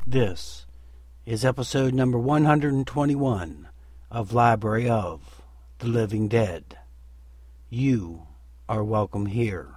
This is episode number 121 of Library of the Living Dead. You are welcome here.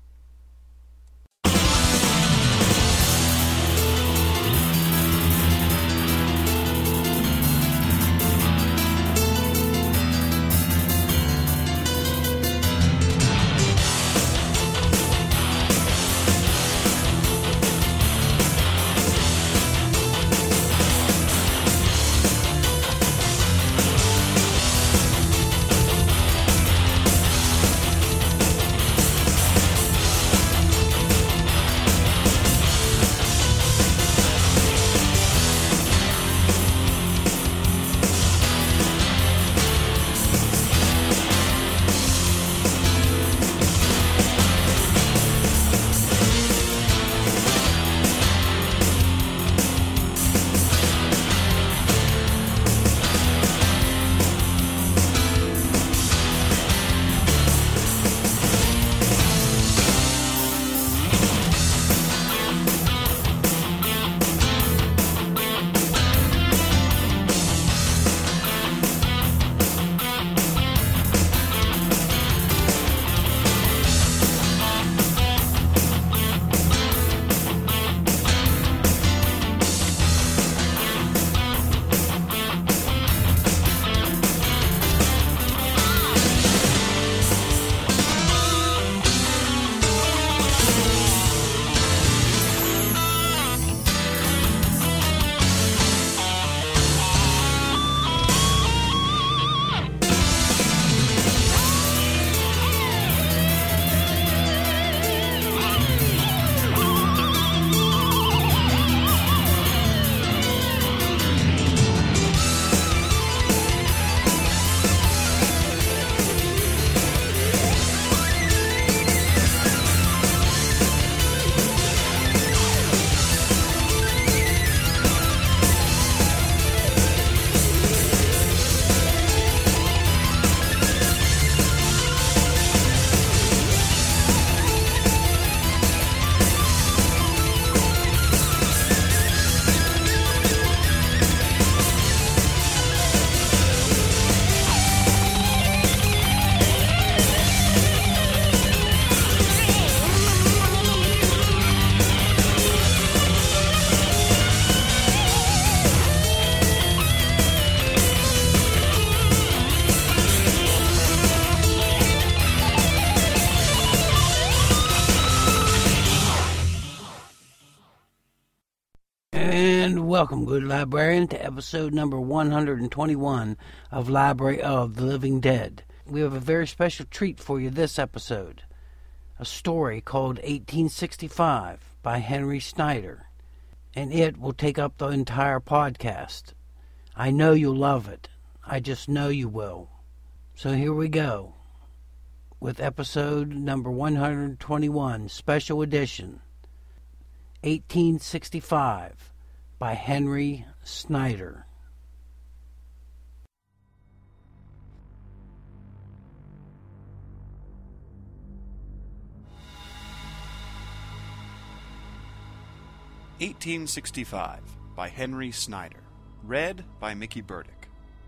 Welcome, good librarian, to episode number 121 of Library of the Living Dead. We have a very special treat for you this episode. A story called 1865 by Henry Snyder. And it will take up the entire podcast. I know you'll love it. I just know you will. So here we go with episode number 121, special edition, 1865. By Henry Snyder. (1865) by Henry Snyder. Read by Mickey Burdick.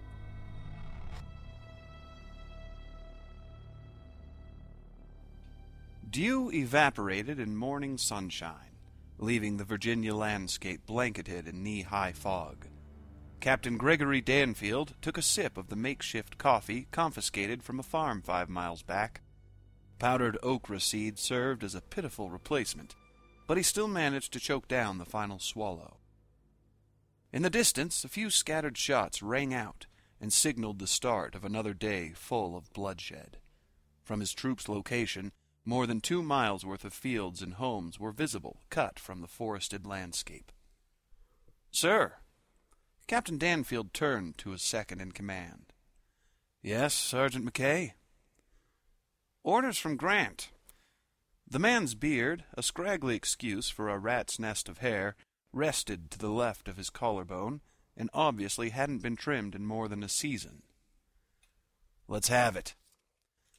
Dew evaporated in morning sunshine, leaving the Virginia landscape blanketed in knee-high fog. Captain Gregory Danfield took a sip of the makeshift coffee confiscated from a farm 5 miles back. Powdered okra seed served as a pitiful replacement, but he still managed to choke down the final swallow. In the distance, a few scattered shots rang out and signaled the start of another day full of bloodshed. From his troops' location, more than 2 miles worth of fields and homes were visible, cut from the forested landscape. "Sir." Captain Danfield turned to his second in command. "Yes, Sergeant McKay?" "Orders from Grant." The man's beard, a scraggly excuse for a rat's nest of hair, rested to the left of his collarbone, and obviously hadn't been trimmed in more than a season. "Let's have it."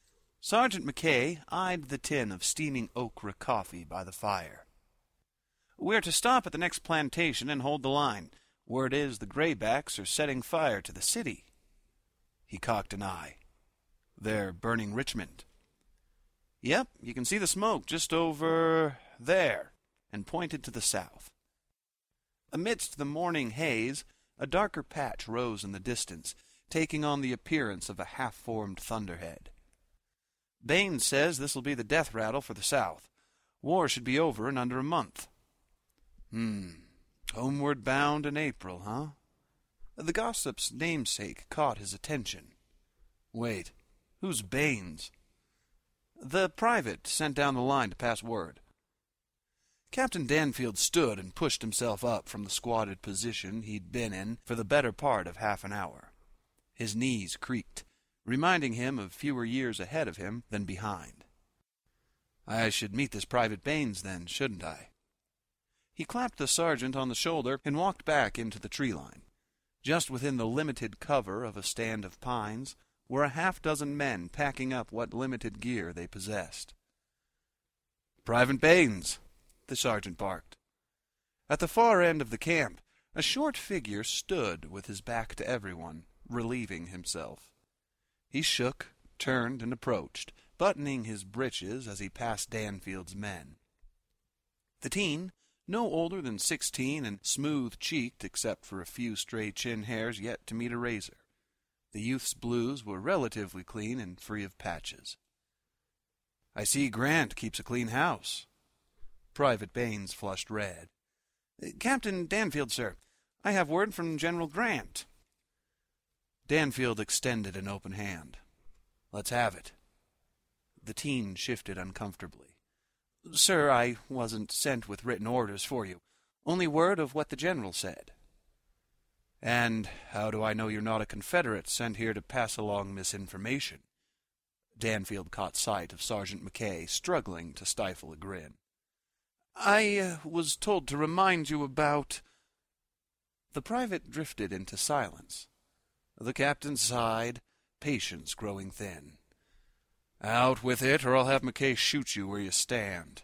Sergeant McKay eyed the tin of steaming okra coffee by the fire. We're to stop at the next plantation and hold the line. Word is the Graybacks are setting fire to the city." He cocked an eye. "They're burning Richmond." "Yep, you can see the smoke just over there," and pointed to the south. Amidst the morning haze, a darker patch rose in the distance, taking on the appearance of a half-formed thunderhead. "Baines says this'll be the death rattle for the South. War should be over in under a month." Homeward bound in April, huh? The gossip's namesake caught his attention. "Wait, who's Baines?" "The private sent down the line to pass word." Captain Danfield stood and pushed himself up from the squatted position he'd been in for the better part of half an hour. His knees creaked, reminding him of fewer years ahead of him than behind. "I should meet this Private Baines, then, shouldn't I?" He clapped the sergeant on the shoulder and walked back into the tree line. Just within the limited cover of a stand of pines were a half-dozen men packing up what limited gear they possessed. "Private Baines," the sergeant barked. At the far end of the camp, a short figure stood with his back to everyone, relieving himself. He shook, turned, and approached, buttoning his breeches as he passed Danfield's men. The teen, no older than 16 and smooth-cheeked except for a few stray chin hairs yet to meet a razor. The youth's blues were relatively clean and free of patches. "I see Grant keeps a clean house." Private Baines flushed red. "Captain Danfield, sir. I have word from General Grant." Danfield extended an open hand. "Let's have it." The teen shifted uncomfortably. "Sir, I wasn't sent with written orders for you. Only word of what the general said." "And how do I know you're not a Confederate sent here to pass along misinformation?" Danfield caught sight of Sergeant Mackay, struggling to stifle a grin. "I was told to remind you about—" The private drifted into silence. The captain sighed, patience growing thin. "Out with it, or I'll have Mackay shoot you where you stand."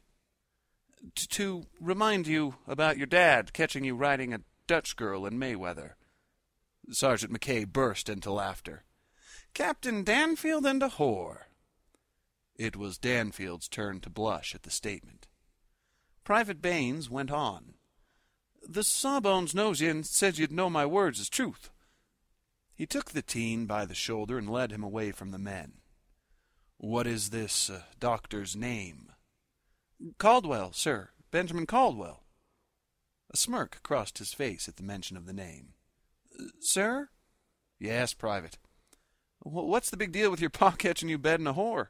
To remind you about your dad catching you riding a Dutch girl in Mayweather." Sergeant Mackay burst into laughter. "Captain Danfield and a whore." It was Danfield's turn to blush at the statement. Private Baines went on. "The Sawbones knows you and says you'd know my words as truth." He took the teen by the shoulder and led him away from the men. "What is this doctor's name?" "Caldwell, sir. Benjamin Caldwell." A smirk crossed his face at the mention of the name. "Sir?" "Yes, Private." "What's the big deal with your pa catching you bedding a whore?"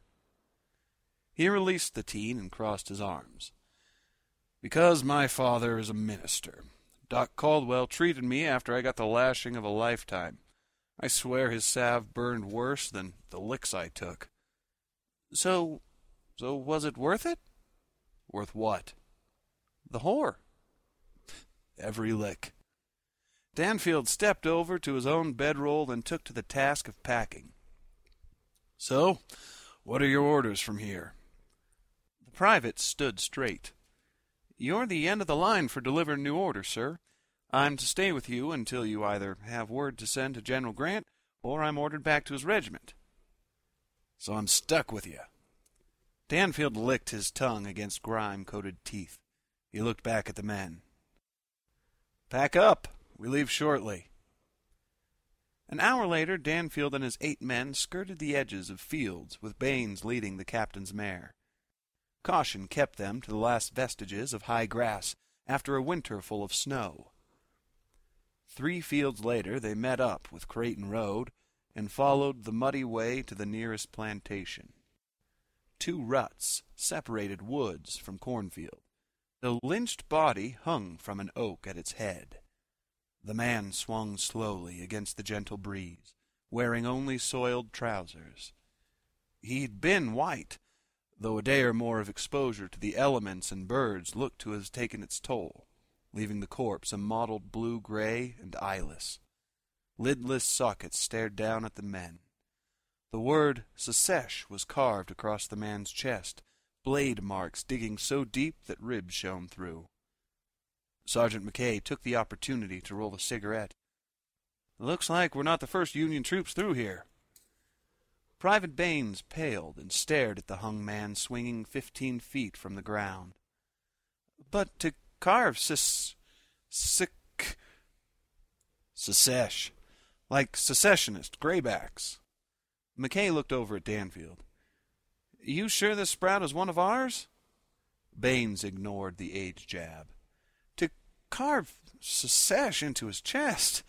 He released the teen and crossed his arms. "Because my father is a minister. Doc Caldwell treated me after I got the lashing of a lifetime. I swear his salve burned worse than the licks I took." So was it worth it?" "Worth what?" "The whore." "Every lick." Danfield stepped over to his own bedroll and took to the task of packing. "So, what are your orders from here?" The private stood straight. "You're the end of the line for delivering new orders, sir. I'm to stay with you until you either have word to send to General Grant or I'm ordered back to his regiment." "So I'm stuck with you." Danfield licked his tongue against grime-coated teeth. He looked back at the men. "Pack up. We leave shortly." An hour later, Danfield and his 8 men skirted the edges of fields, with Baines leading the captain's mare. Caution kept them to the last vestiges of high grass after a winter full of snow. 3 fields later they met up with Creighton Road and followed the muddy way to the nearest plantation. 2 ruts separated woods from cornfield. The lynched body hung from an oak at its head. The man swung slowly against the gentle breeze, wearing only soiled trousers. He'd been white, though a day or more of exposure to the elements and birds looked to have taken its toll, leaving the corpse a mottled blue-gray and eyeless. Lidless sockets stared down at the men. The word "Secesh" was carved across the man's chest, blade marks digging so deep that ribs shone through. Sergeant McKay took the opportunity to roll a cigarette. "Looks like we're not the first Union troops through here." Private Baines paled and stared at the hung man swinging 15 feet from the ground. "But to carve Secesh, like secessionist, graybacks." McKay looked over at Danfield. "You sure this sprout is one of ours?" Baines ignored the age jab. "To carve Secesh into his chest."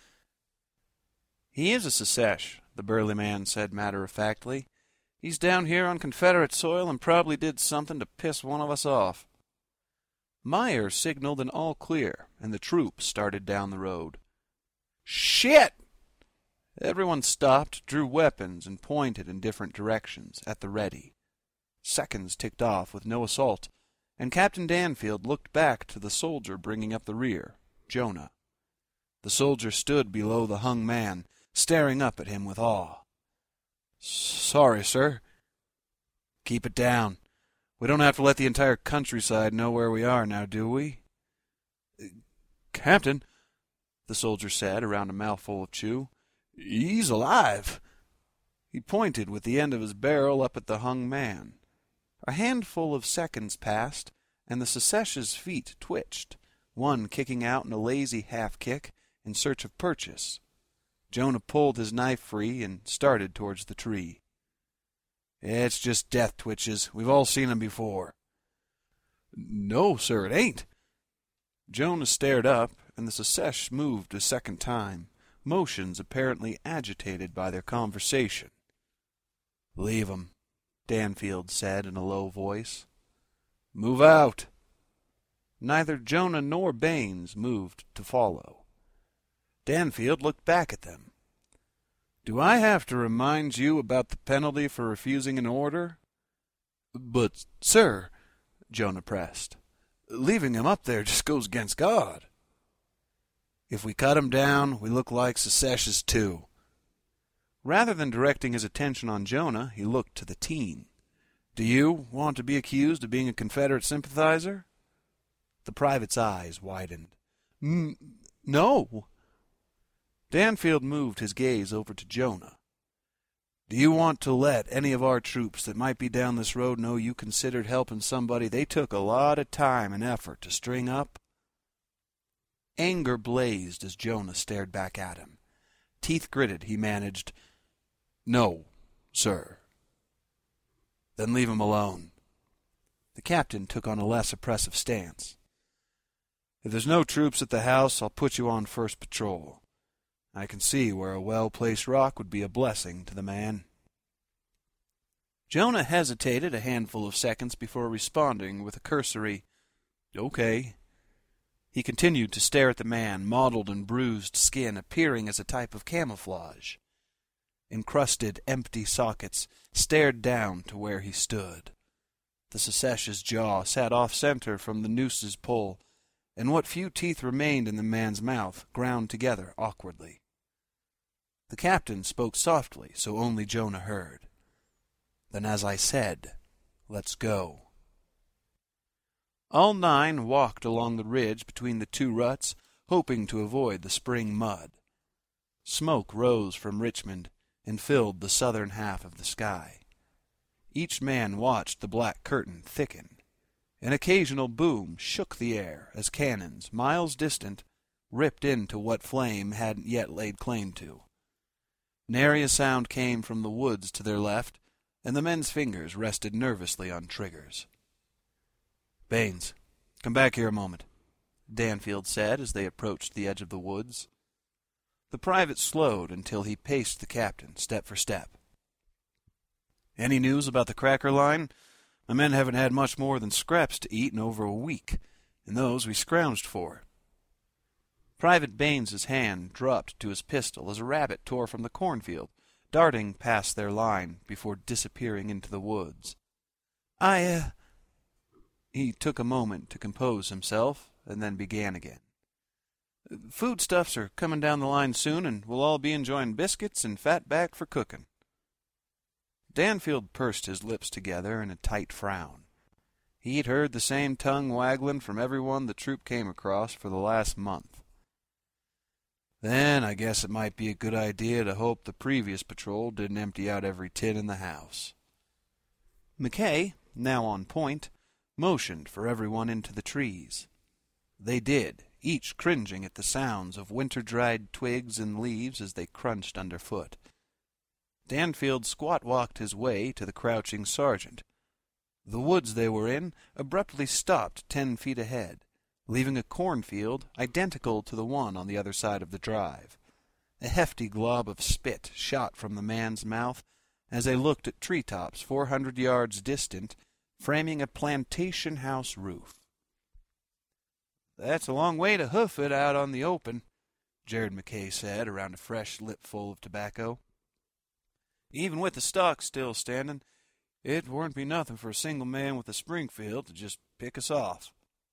"He is a Secesh," the burly man said matter-of-factly. "He's down here on Confederate soil and probably did something to piss one of us off." Meyer signaled an all clear, and the troop started down the road. "Shit!" Everyone stopped, drew weapons, and pointed in different directions, at the ready. Seconds ticked off with no assault, and Captain Danfield looked back to the soldier bringing up the rear, Jonah. The soldier stood below the hung man, staring up at him with awe. "Sorry, sir." "Keep it down. We don't have to let the entire countryside know where we are now, do we?" "Captain," the soldier said around a mouthful of chew, "he's alive." He pointed with the end of his barrel up at the hung man. A handful of seconds passed, and the Secesh's feet twitched, one kicking out in a lazy half-kick in search of purchase. Jonah pulled his knife free and started towards the tree. "It's just death twitches. We've all seen 'em before." "No, sir, it ain't." Jonah stared up, and the Secesh moved a second time, motions apparently agitated by their conversation. "Leave 'em," Danfield said in a low voice. "Move out." Neither Jonah nor Baines moved to follow. Danfield looked back at them. "Do I have to remind you about the penalty for refusing an order?" "But, sir," Jonah pressed, "leaving him up there just goes against God." "If we cut him down, we look like Seceshes too." Rather than directing his attention on Jonah, he looked to the teen. "Do you want to be accused of being a Confederate sympathizer?" The private's eyes widened. "No." Danfield moved his gaze over to Jonah. "Do you want to let any of our troops that might be down this road know you considered helping somebody they took a lot of time and effort to string up?" Anger blazed as Jonah stared back at him. Teeth gritted, he managed, "No, sir." "Then leave him alone." The captain took on a less oppressive stance. "If there's no troops at the house, I'll put you on first patrol. I can see where a well-placed rock would be a blessing to the man." Jonah hesitated a handful of seconds before responding with a cursory, "Okay." He continued to stare at the man, mottled and bruised skin appearing as a type of camouflage. Encrusted, empty sockets stared down to where he stood. The Secesh's jaw sat off-center from the noose's pull, and what few teeth remained in the man's mouth ground together awkwardly. The captain spoke softly, so only Jonah heard. "Then as I said, let's go." All 9 walked along the ridge between the 2 ruts, hoping to avoid the spring mud. Smoke rose from Richmond and filled the southern half of the sky. Each man watched the black curtain thicken. An occasional boom shook the air as cannons, miles distant, ripped into what flame hadn't yet laid claim to. Nary a sound came from the woods to their left, and the men's fingers rested nervously on triggers. "Baines, come back here a moment," Danfield said as they approached the edge of the woods. The private slowed until he paced the captain, step for step. "Any news about the cracker line? My men haven't had much more than scraps to eat in over a week, and those we scrounged for." Private Baines's hand dropped to his pistol as a rabbit tore from the cornfield, darting past their line before disappearing into the woods. He took a moment to compose himself, and then began again. "Foodstuffs are coming down the line soon, and we'll all be enjoying biscuits and fat back for cooking." Danfield pursed his lips together in a tight frown. He'd heard the same tongue waggling from everyone the troop came across for the last month. Then I guess it might be a good idea to hope the previous patrol didn't empty out every tin in the house. McKay, now on point, motioned for everyone into the trees. They did, each cringing at the sounds of winter-dried twigs and leaves as they crunched underfoot. Danfield squat-walked his way to the crouching sergeant. The woods they were in abruptly stopped 10 feet ahead, leaving a cornfield identical to the one on the other side of the drive. A hefty glob of spit shot from the man's mouth as they looked at treetops 400 yards distant, framing a plantation house roof. "That's a long way to hoof it out on the open," Jared McKay said around a fresh lipful of tobacco. "Even with the stock still standing, it wouldn't be nothing for a single man with a Springfield to just pick us off."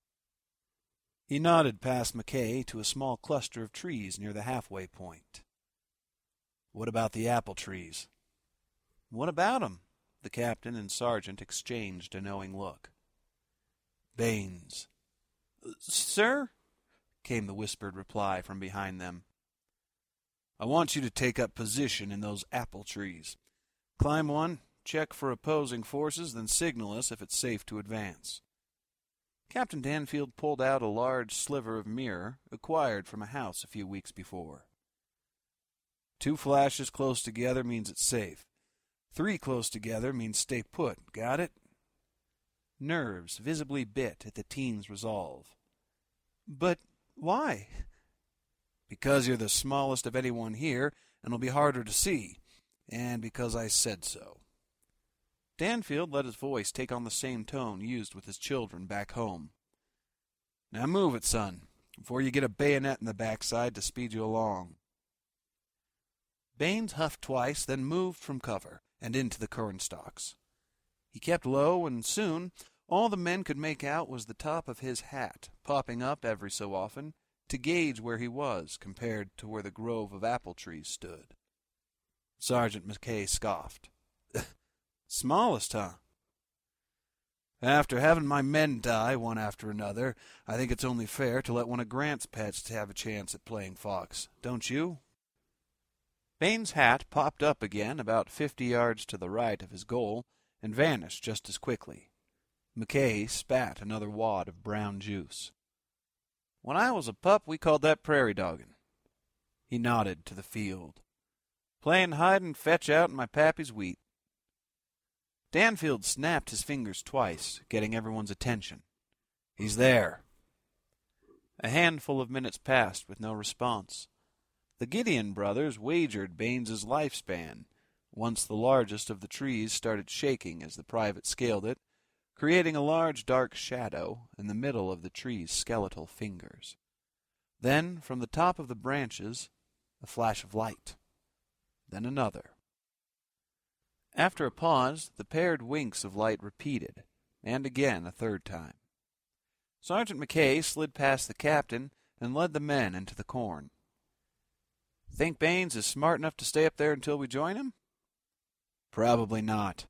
He nodded past McKay to a small cluster of trees near the halfway point. "What about the apple trees?" "What about 'em?" The captain and sergeant exchanged a knowing look. "Baines." "Sir?" came the whispered reply from behind them. "I want you to take up position in those apple trees. Climb one, check for opposing forces, then signal us if it's safe to advance." Captain Danfield pulled out a large sliver of mirror acquired from a house a few weeks before. 2 flashes close together means it's safe. 3 close together means stay put. Got it?" Nerves visibly bit at the teen's resolve. "But why?" "Because you're the smallest of anyone here, and will be harder to see, and because I said so." Danfield let his voice take on the same tone used with his children back home. "Now move it, son, before you get a bayonet in the backside to speed you along." Baines huffed twice, then moved from cover and into the cornstalks. He kept low, and soon all the men could make out was the top of his hat, popping up every so often to gauge where he was compared to where the grove of apple trees stood. Sergeant McKay scoffed. "Smallest, huh?" "After having my men die one after another, I think it's only fair to let one of Grant's pets have a chance at playing fox, don't you?" Baines' hat popped up again about 50 yards to the right of his goal and vanished just as quickly. McKay spat another wad of brown juice. "When I was a pup, we called that prairie dogging." He nodded to the field. "Playing hide and fetch out in my pappy's wheat." Danfield snapped his fingers twice, getting everyone's attention. "He's there." A handful of minutes passed with no response. The Gideon brothers wagered Baines's lifespan, once the largest of the trees started shaking as the private scaled it, creating a large dark shadow in the middle of the tree's skeletal fingers. Then, from the top of the branches, a flash of light. Then another. After a pause, the paired winks of light repeated, and again a third time. Sergeant McKay slid past the captain and led the men into the corn. "Think Baines is smart enough to stay up there until we join him?" "Probably not."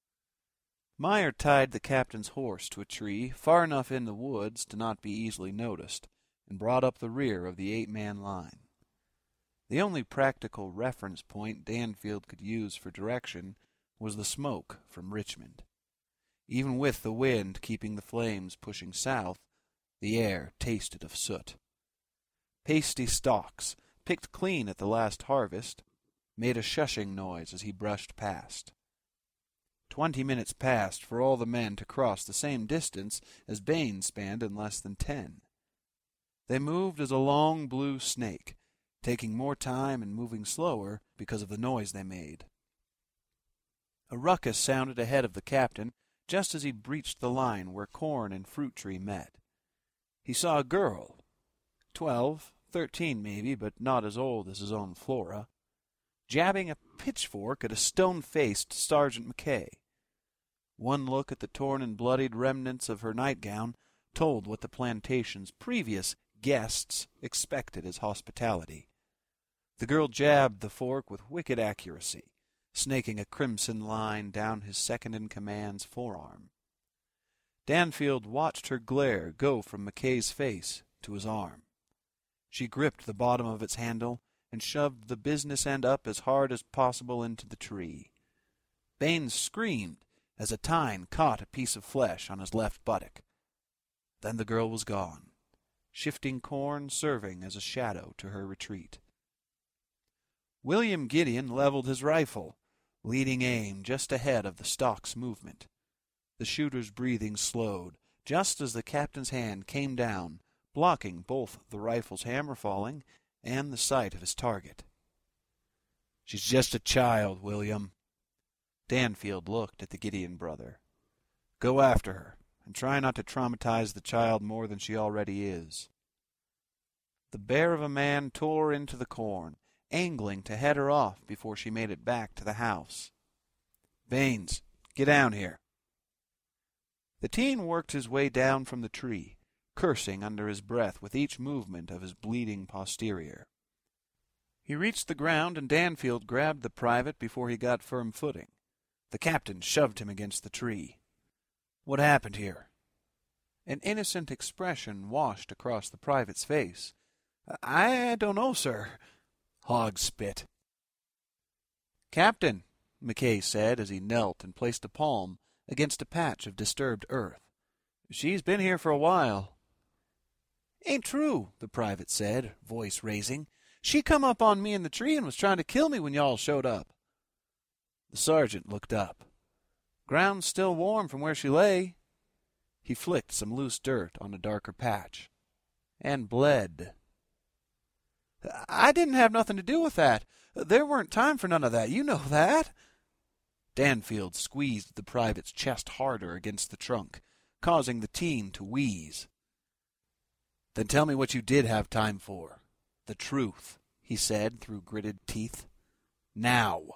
Meyer tied the captain's horse to a tree far enough in the woods to not be easily noticed, and brought up the rear of the 8-man line. The only practical reference point Danfield could use for direction was the smoke from Richmond. Even with the wind keeping the flames pushing south, the air tasted of soot. Pasty stalks, picked clean at the last harvest, made a shushing noise as he brushed past. 20 minutes passed for all the men to cross the same distance as Baines spanned in less than 10. They moved as a long blue snake, taking more time and moving slower because of the noise they made. A ruckus sounded ahead of the captain just as he breached the line where corn and fruit tree met. He saw a girl, 12, 13 maybe, but not as old as his own Flora, jabbing a pitchfork at a stone-faced Sergeant McKay. One look at the torn and bloodied remnants of her nightgown told what the plantation's previous guests expected as hospitality. The girl jabbed the fork with wicked accuracy, snaking a crimson line down his second-in-command's forearm. Danfield watched her glare go from McKay's face to his arm. She gripped the bottom of its handle and shoved the business end up as hard as possible into the tree. Baines screamed as a tine caught a piece of flesh on his left buttock. Then the girl was gone, shifting corn serving as a shadow to her retreat. William Gideon leveled his rifle, leading aim just ahead of the stock's movement. The shooter's breathing slowed just as the captain's hand came down, blocking both the rifle's hammer falling and the sight of his target. "She's just a child, William." Danfield looked at the Gideon brother. "Go after her, and try not to traumatize the child more than she already is." The bear of a man tore into the corn, angling to head her off before she made it back to the house. "Baines, get down here." The teen worked his way down from the tree, cursing under his breath with each movement of his bleeding posterior. He reached the ground, and Danfield grabbed the private before he got firm footing. The captain shoved him against the tree. "What happened here?" An innocent expression washed across the private's face. "I don't know, sir." "Hog spit." "Captain," McKay said as he knelt and placed a palm against a patch of disturbed earth. "She's been here for a while." "Ain't true," the private said, voice raising. "She come up on me in the tree and was trying to kill me when y'all showed up." The sergeant looked up. "Ground's still warm from where she lay." He flicked some loose dirt on a darker patch. "And bled." "I didn't have nothing to do with that. There weren't time for none of that. You know that." Danfield squeezed the private's chest harder against the trunk, causing the teen to wheeze. "Then tell me what you did have time for. The truth," he said through gritted teeth. "Now."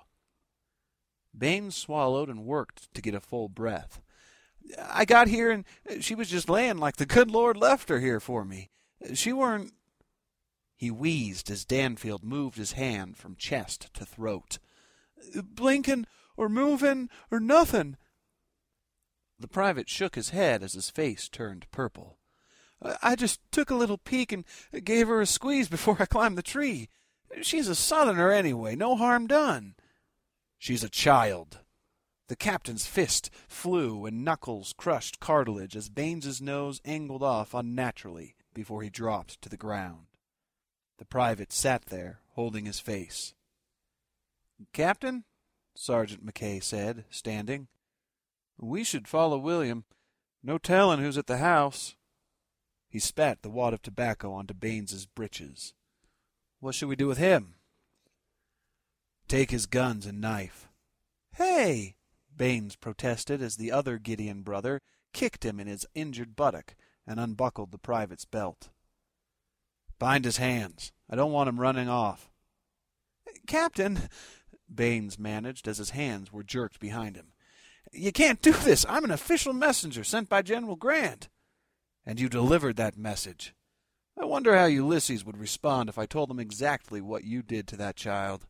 Baines swallowed and worked to get a full breath. "I got here and she was just laying like the good Lord left her here for me. She weren't—" He wheezed as Danfield moved his hand from chest to throat. "Blinking or moving or nothing." The private shook his head as his face turned purple. "I just took a little peek and gave her a squeeze before I climbed the tree. She's a Southerner anyway, no harm done." "She's a child." The captain's fist flew and knuckles crushed cartilage as Baines's nose angled off unnaturally before he dropped to the ground. The private sat there, holding his face. "Captain," Sergeant McKay said, standing, "we should follow William. No telling who's at the house." He spat the wad of tobacco onto Baines's breeches. "What should we do with him?" "Take his guns and knife." "Hey!" Baines protested as the other Gideon brother kicked him in his injured buttock and unbuckled the private's belt. "Bind his hands. I don't want him running off." "Captain," Baines managed as his hands were jerked behind him, "you can't do this. I'm an official messenger sent by General Grant." "And you delivered that message. I wonder how Ulysses would respond if I told him exactly what you did to that child."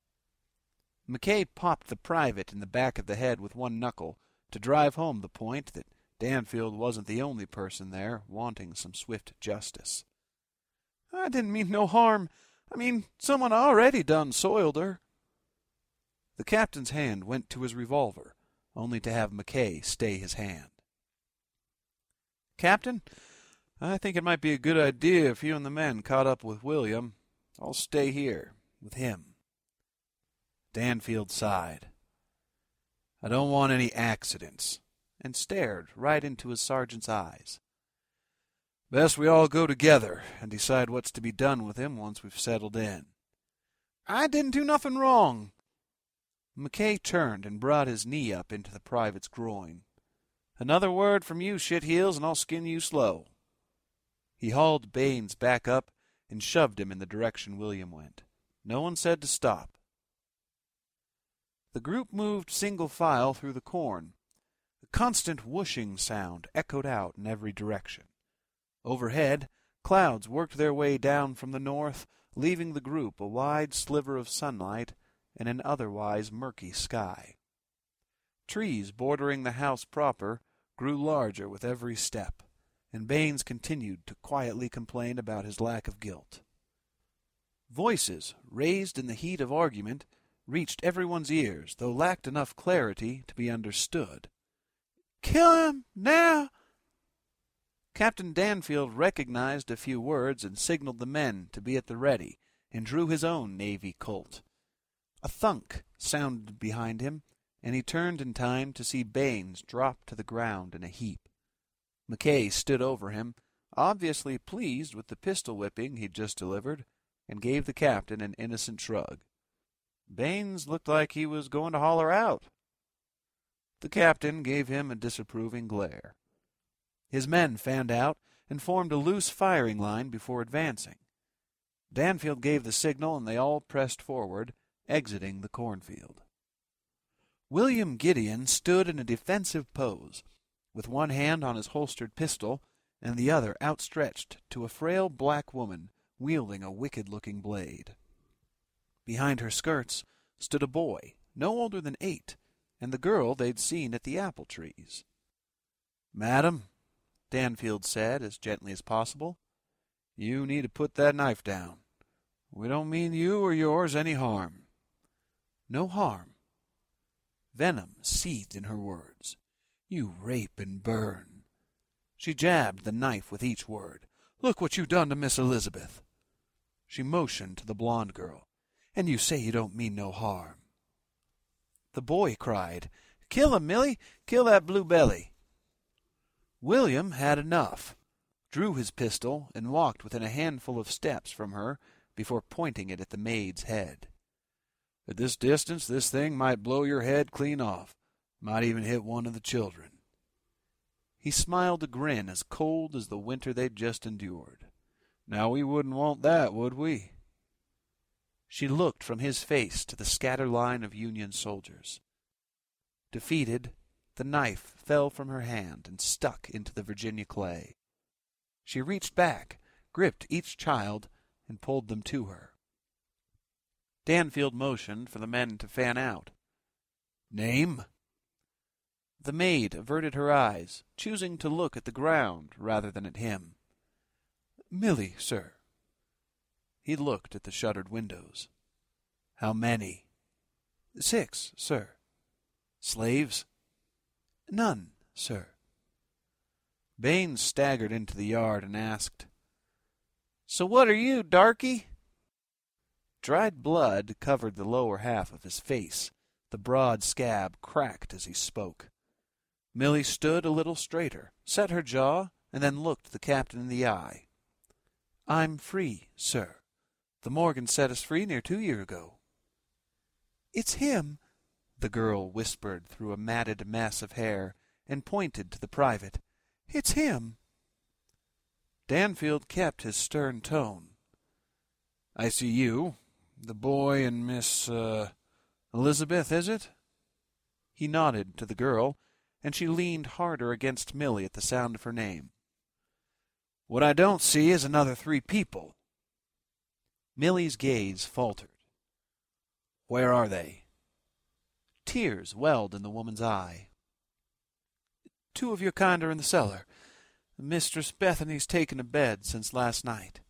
McKay popped the private in the back of the head with one knuckle to drive home the point that Danfield wasn't the only person there wanting some swift justice. "I didn't mean no harm. I mean, someone already done soiled her." The captain's hand went to his revolver, only to have McKay stay his hand. "Captain, I think it might be a good idea if you and the men caught up with William. I'll stay here with him." Danfield sighed. "I don't want any accidents," and stared right into his sergeant's eyes. "Best we all go together and decide what's to be done with him once we've settled in." "I didn't do nothing wrong." McKay turned and brought his knee up into the private's groin. "Another word from you, shitheels, and I'll skin you slow." He hauled Baines back up and shoved him in the direction William went. No one said to stop. The group moved single file through the corn. The constant whooshing sound echoed out in every direction. Overhead, clouds worked their way down from the north, leaving the group a wide sliver of sunlight in an otherwise murky sky. Trees bordering the house proper grew larger with every step, and Baines continued to quietly complain about his lack of guilt. Voices, raised in the heat of argument, reached everyone's ears, though lacked enough clarity to be understood. "Kill him, now!" Captain Danfield recognized a few words and signaled the men to be at the ready, and drew his own Navy Colt. A thunk sounded behind him, and he turned in time to see Baines drop to the ground in a heap. McKay stood over him, obviously pleased with the pistol whipping he'd just delivered, and gave the captain an innocent shrug. Baines looked like he was going to holler out. The captain gave him a disapproving glare. His men fanned out and formed a loose firing line before advancing. Danfield gave the signal, and they all pressed forward, exiting the cornfield. William Gideon stood in a defensive pose, with one hand on his holstered pistol and the other outstretched to a frail black woman wielding a wicked-looking blade. Behind her skirts stood a boy, no older than 8, and the girl they'd seen at the apple trees. "Madam," Danfield said as gently as possible, "you need to put that knife down. We don't mean you or yours any harm." "No harm." Venom seethed in her words. "You rape and burn." She jabbed the knife with each word. "Look what you done to Miss Elizabeth." She motioned to the blonde girl. "And you say you don't mean no harm." The boy cried, "Kill him, Millie! Kill that blue belly!" William had enough, drew his pistol, and walked within a handful of steps from her before pointing it at the maid's head. "At this distance, this thing might blow your head clean off. Might even hit one of the children." He smiled a grin as cold as the winter they'd just endured. "Now we wouldn't want that, would we?" She looked from his face to the scattered line of Union soldiers. Defeated, the knife fell from her hand and stuck into the Virginia clay. She reached back, gripped each child, and pulled them to her. Danfield motioned for the men to fan out. "Name?" The maid averted her eyes, choosing to look at the ground rather than at him. "Millie, sir." He looked at the shuttered windows. "How many?" "6, sir." "Slaves?" "None, sir." Baines staggered into the yard and asked, "So what are you, darky?" Dried blood covered the lower half of his face. The broad scab cracked as he spoke. Millie stood a little straighter, set her jaw, and then looked the captain in the eye. "I'm free, sir. The Morgan set us free near 2 years ago." "It's him," the girl whispered through a matted mass of hair, and pointed to the private. "It's him." Danfield kept his stern tone. "I see you. The boy and Miss, Elizabeth, is it?" He nodded to the girl, and she leaned harder against Millie at the sound of her name. "What I don't see is another 3 people." Millie's gaze faltered. "Where are they?" Tears welled in the woman's eye. "2 of your kind are in the cellar. Mistress Bethany's taken a bed since last night."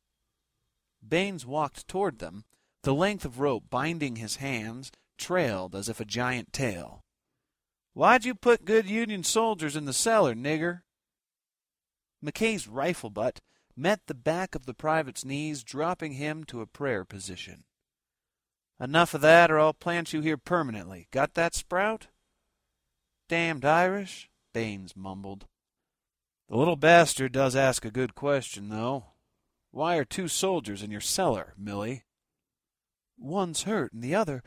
Baines walked toward them. The length of rope binding his hands trailed as if a giant tail. "Why'd you put good Union soldiers in the cellar, nigger?" McKay's rifle butt met the back of the private's knees, dropping him to a prayer position. "Enough of that, or I'll plant you here permanently. Got that, Sprout?" "Damned Irish," Baines mumbled. "The little bastard does ask a good question, though. Why are 2 soldiers in your cellar, Millie?" "One's hurt, and the other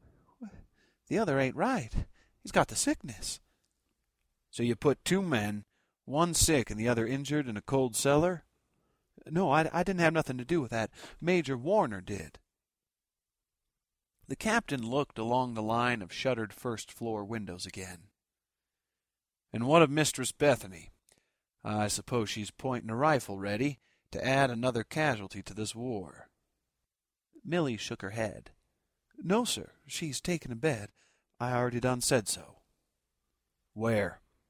ain't right. He's got the sickness." "So you put 2 men, one sick and the other injured, in a cold cellar?" "No, I didn't have nothing to do with that. Major Warner did." The captain looked along the line of shuttered first-floor windows again. "And what of Mistress Bethany? I suppose she's pointing a rifle ready to add another casualty to this war." Millie shook her head. "No, sir. She's taken a bed. I already done said so." "Where?"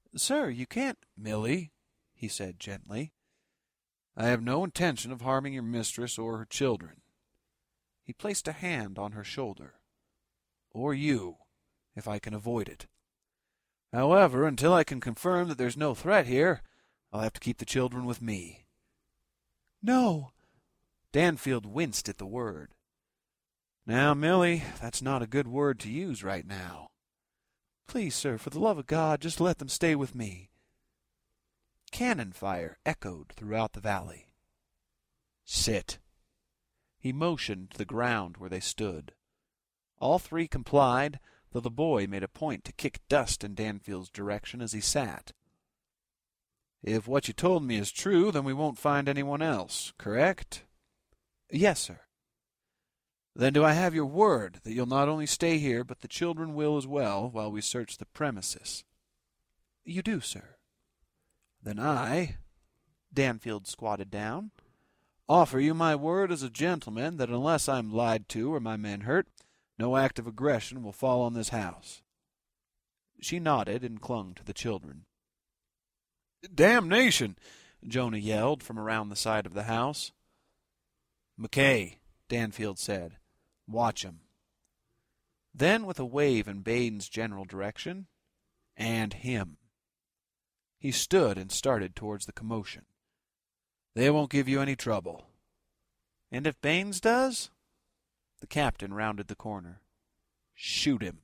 "Sir, you can't—" "Milly," he said gently, "I have no intention of harming your mistress or her children." He placed a hand on her shoulder. "Or you, if I can avoid it. However, until I can confirm that there's no threat here, I'll have to keep the children with me." "No!" Danfield winced at the word. "Now, Milly, that's not a good word to use right now." "Please, sir, for the love of God, just let them stay with me." Cannon fire echoed throughout the valley. "Sit." He motioned to the ground where they stood. All three complied, though the boy made a point to kick dust in Danfield's direction as he sat. "If what you told me is true, then we won't find anyone else, correct?" "Yes, sir." "Then do I have your word that you'll not only stay here, but the children will as well, while we search the premises?" "You do, sir." "Then I," Danfield squatted down, "offer you my word as a gentleman that unless I'm lied to or my men hurt, no act of aggression will fall on this house." She nodded and clung to the children. "Damnation!" Jonah yelled from around the side of the house. "McKay," Danfield said, "watch 'em." Then, with a wave in Bain's general direction, "And him." He stood and started towards the commotion. "They won't give you any trouble." "And if Baines does?" The captain rounded the corner. "Shoot him."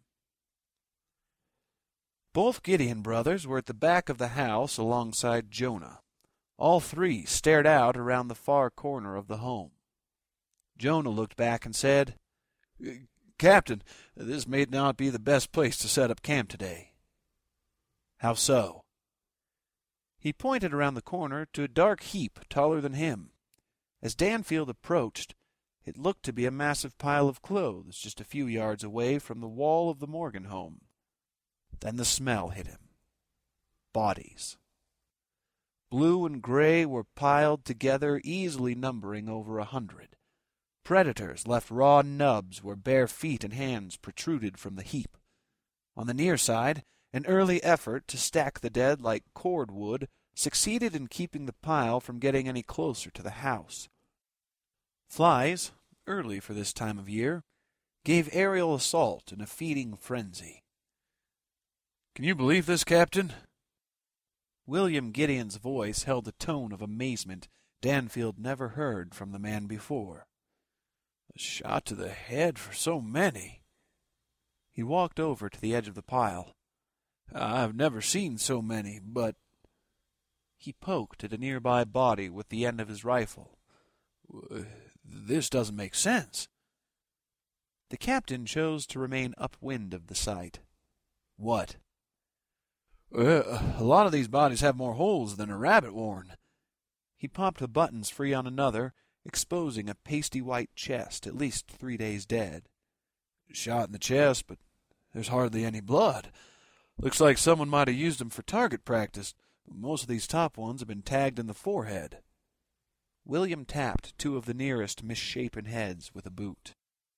Both Gideon brothers were at the back of the house alongside Jonah. All three stared out around the far corner of the home. Jonah looked back and said, "Captain, this may not be the best place to set up camp today." "How so?" He pointed around the corner to a dark heap taller than him. As Danfield approached, it looked to be a massive pile of clothes just a few yards away from the wall of the Morgan home. Then the smell hit him. Bodies. Blue and gray were piled together, easily numbering over 100. Predators left raw nubs where bare feet and hands protruded from the heap. On the near side, an early effort to stack the dead like cordwood succeeded in keeping the pile from getting any closer to the house. Flies, early for this time of year, gave aerial assault in a feeding frenzy. "Can you believe this, Captain?" William Gideon's voice held a tone of amazement Danfield never heard from the man before. "A shot to the head for so many." He walked over to the edge of the pile. "I've never seen so many, but—" He poked at a nearby body with the end of his rifle. "This doesn't make sense." The captain chose to remain upwind of the sight. "What?" "A lot of these bodies have more holes than a rabbit warren." He popped the buttons free on another, exposing a pasty white chest, at least 3 days dead. "Shot in the chest, but there's hardly any blood. Looks like someone might have used them for target practice. Most of these top ones have been tagged in the forehead." William tapped 2 of the nearest misshapen heads with a boot.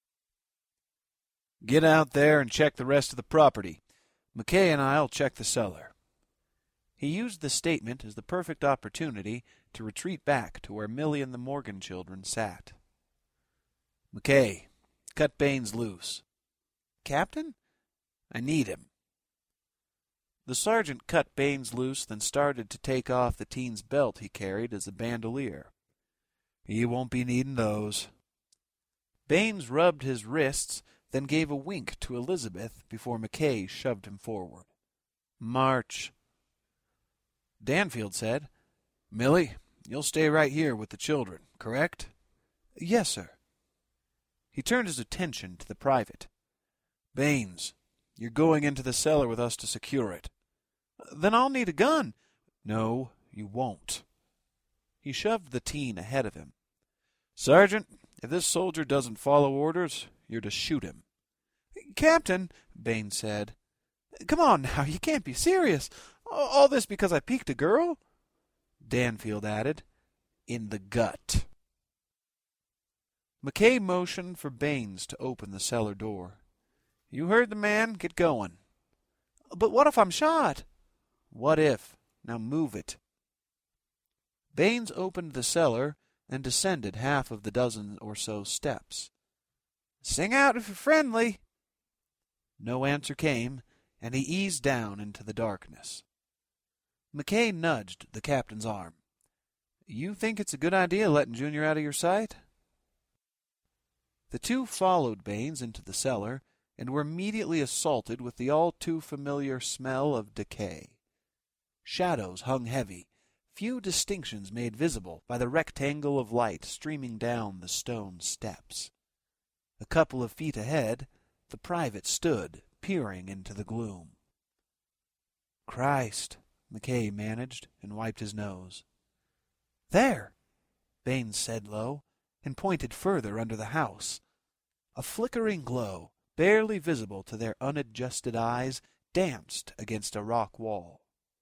"Get out there and check the rest of the property. McKay and I'll check the cellar." He used the statement as the perfect opportunity to retreat back to where Milly and the Morgan children sat. "McKay, cut Baines loose." "Captain?" "I need him." The sergeant cut Baines loose, then started to take off the teen's belt he carried as a bandolier. "He won't be needing those." Baines rubbed his wrists, then gave a wink to Elizabeth before McKay shoved him forward. "March." Danfield said, "Milly, you'll stay right here with the children, correct?" "Yes, sir." He turned his attention to the private. "Baines, you're going into the cellar with us to secure it." "Then I'll need a gun." "No, you won't." He shoved the teen ahead of him. "Sergeant, if this soldier doesn't follow orders, you're to shoot him." "Captain," Baines said, "come on now, you can't be serious. All this because I piqued a girl?" Danfield added, "In the gut." McKay motioned for Baines to open the cellar door. "You heard the man. Get going." "But what if I'm shot?" What if? Now move it. Baines opened the cellar and descended half of the dozen or so steps. Sing out if you're friendly. No answer came, and he eased down into the darkness. McKay nudged the captain's arm. You think it's a good idea letting Junior out of your sight? The two followed Baines into the cellar and were immediately assaulted with the all-too-familiar smell of decay. Shadows hung heavy, few distinctions made visible by the rectangle of light streaming down the stone steps. A couple of feet ahead, the private stood, peering into the gloom. Christ, McKay managed, and wiped his nose. There, Baines said low, and pointed further under the house. A flickering glow, barely visible to their unadjusted eyes, danced against a rock wall.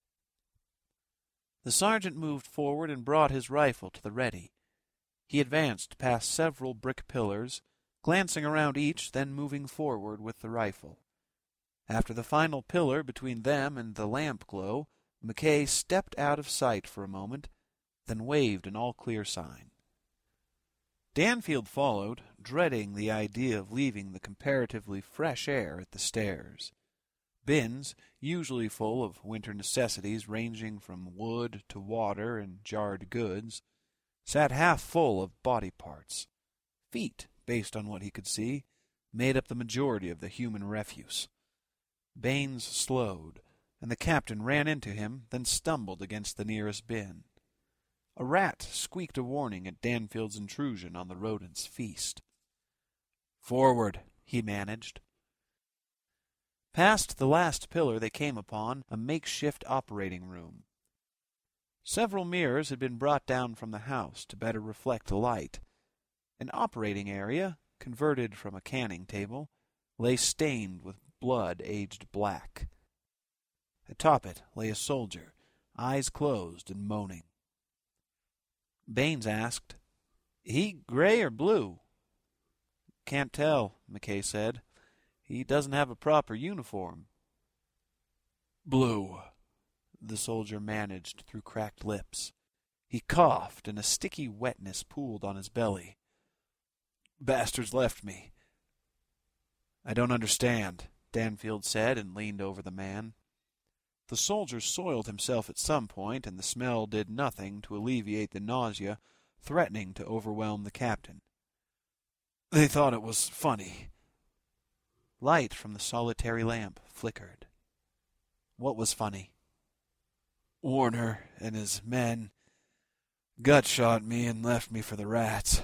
The sergeant moved forward and brought his rifle to the ready. He advanced past several brick pillars, glancing around each, then moving forward with the rifle. After the final pillar between them and the lamp glow, McKay stepped out of sight for a moment, then waved an all-clear sign. Danfield followed, dreading the idea of leaving the comparatively fresh air at the stairs. Bins, usually full of winter necessities ranging from wood to water and jarred goods, sat half full of body parts. Feet, based on what he could see, made up the majority of the human refuse. Baines slowed, and the captain ran into him, then stumbled against the nearest bin. A rat squeaked a warning at Danfield's intrusion on the rodent's feast. Forward, he managed. Past the last pillar they came upon a makeshift operating room. Several mirrors had been brought down from the house to better reflect the light. An operating area, converted from a canning table, lay stained with blood aged black. Atop it lay a soldier, eyes closed and moaning. Baines asked, He gray or blue? Can't tell, McKay said. He doesn't have a proper uniform. Blue, the soldier managed through cracked lips. He coughed, and a sticky wetness pooled on his belly. Bastards left me. I don't understand, Danfield said, and leaned over the man. The soldier soiled himself at some point, and the smell did nothing to alleviate the nausea, threatening to overwhelm the captain. They thought it was funny. Light from the solitary lamp flickered. What was funny? Warner and his men gut-shot me and left me for the rats.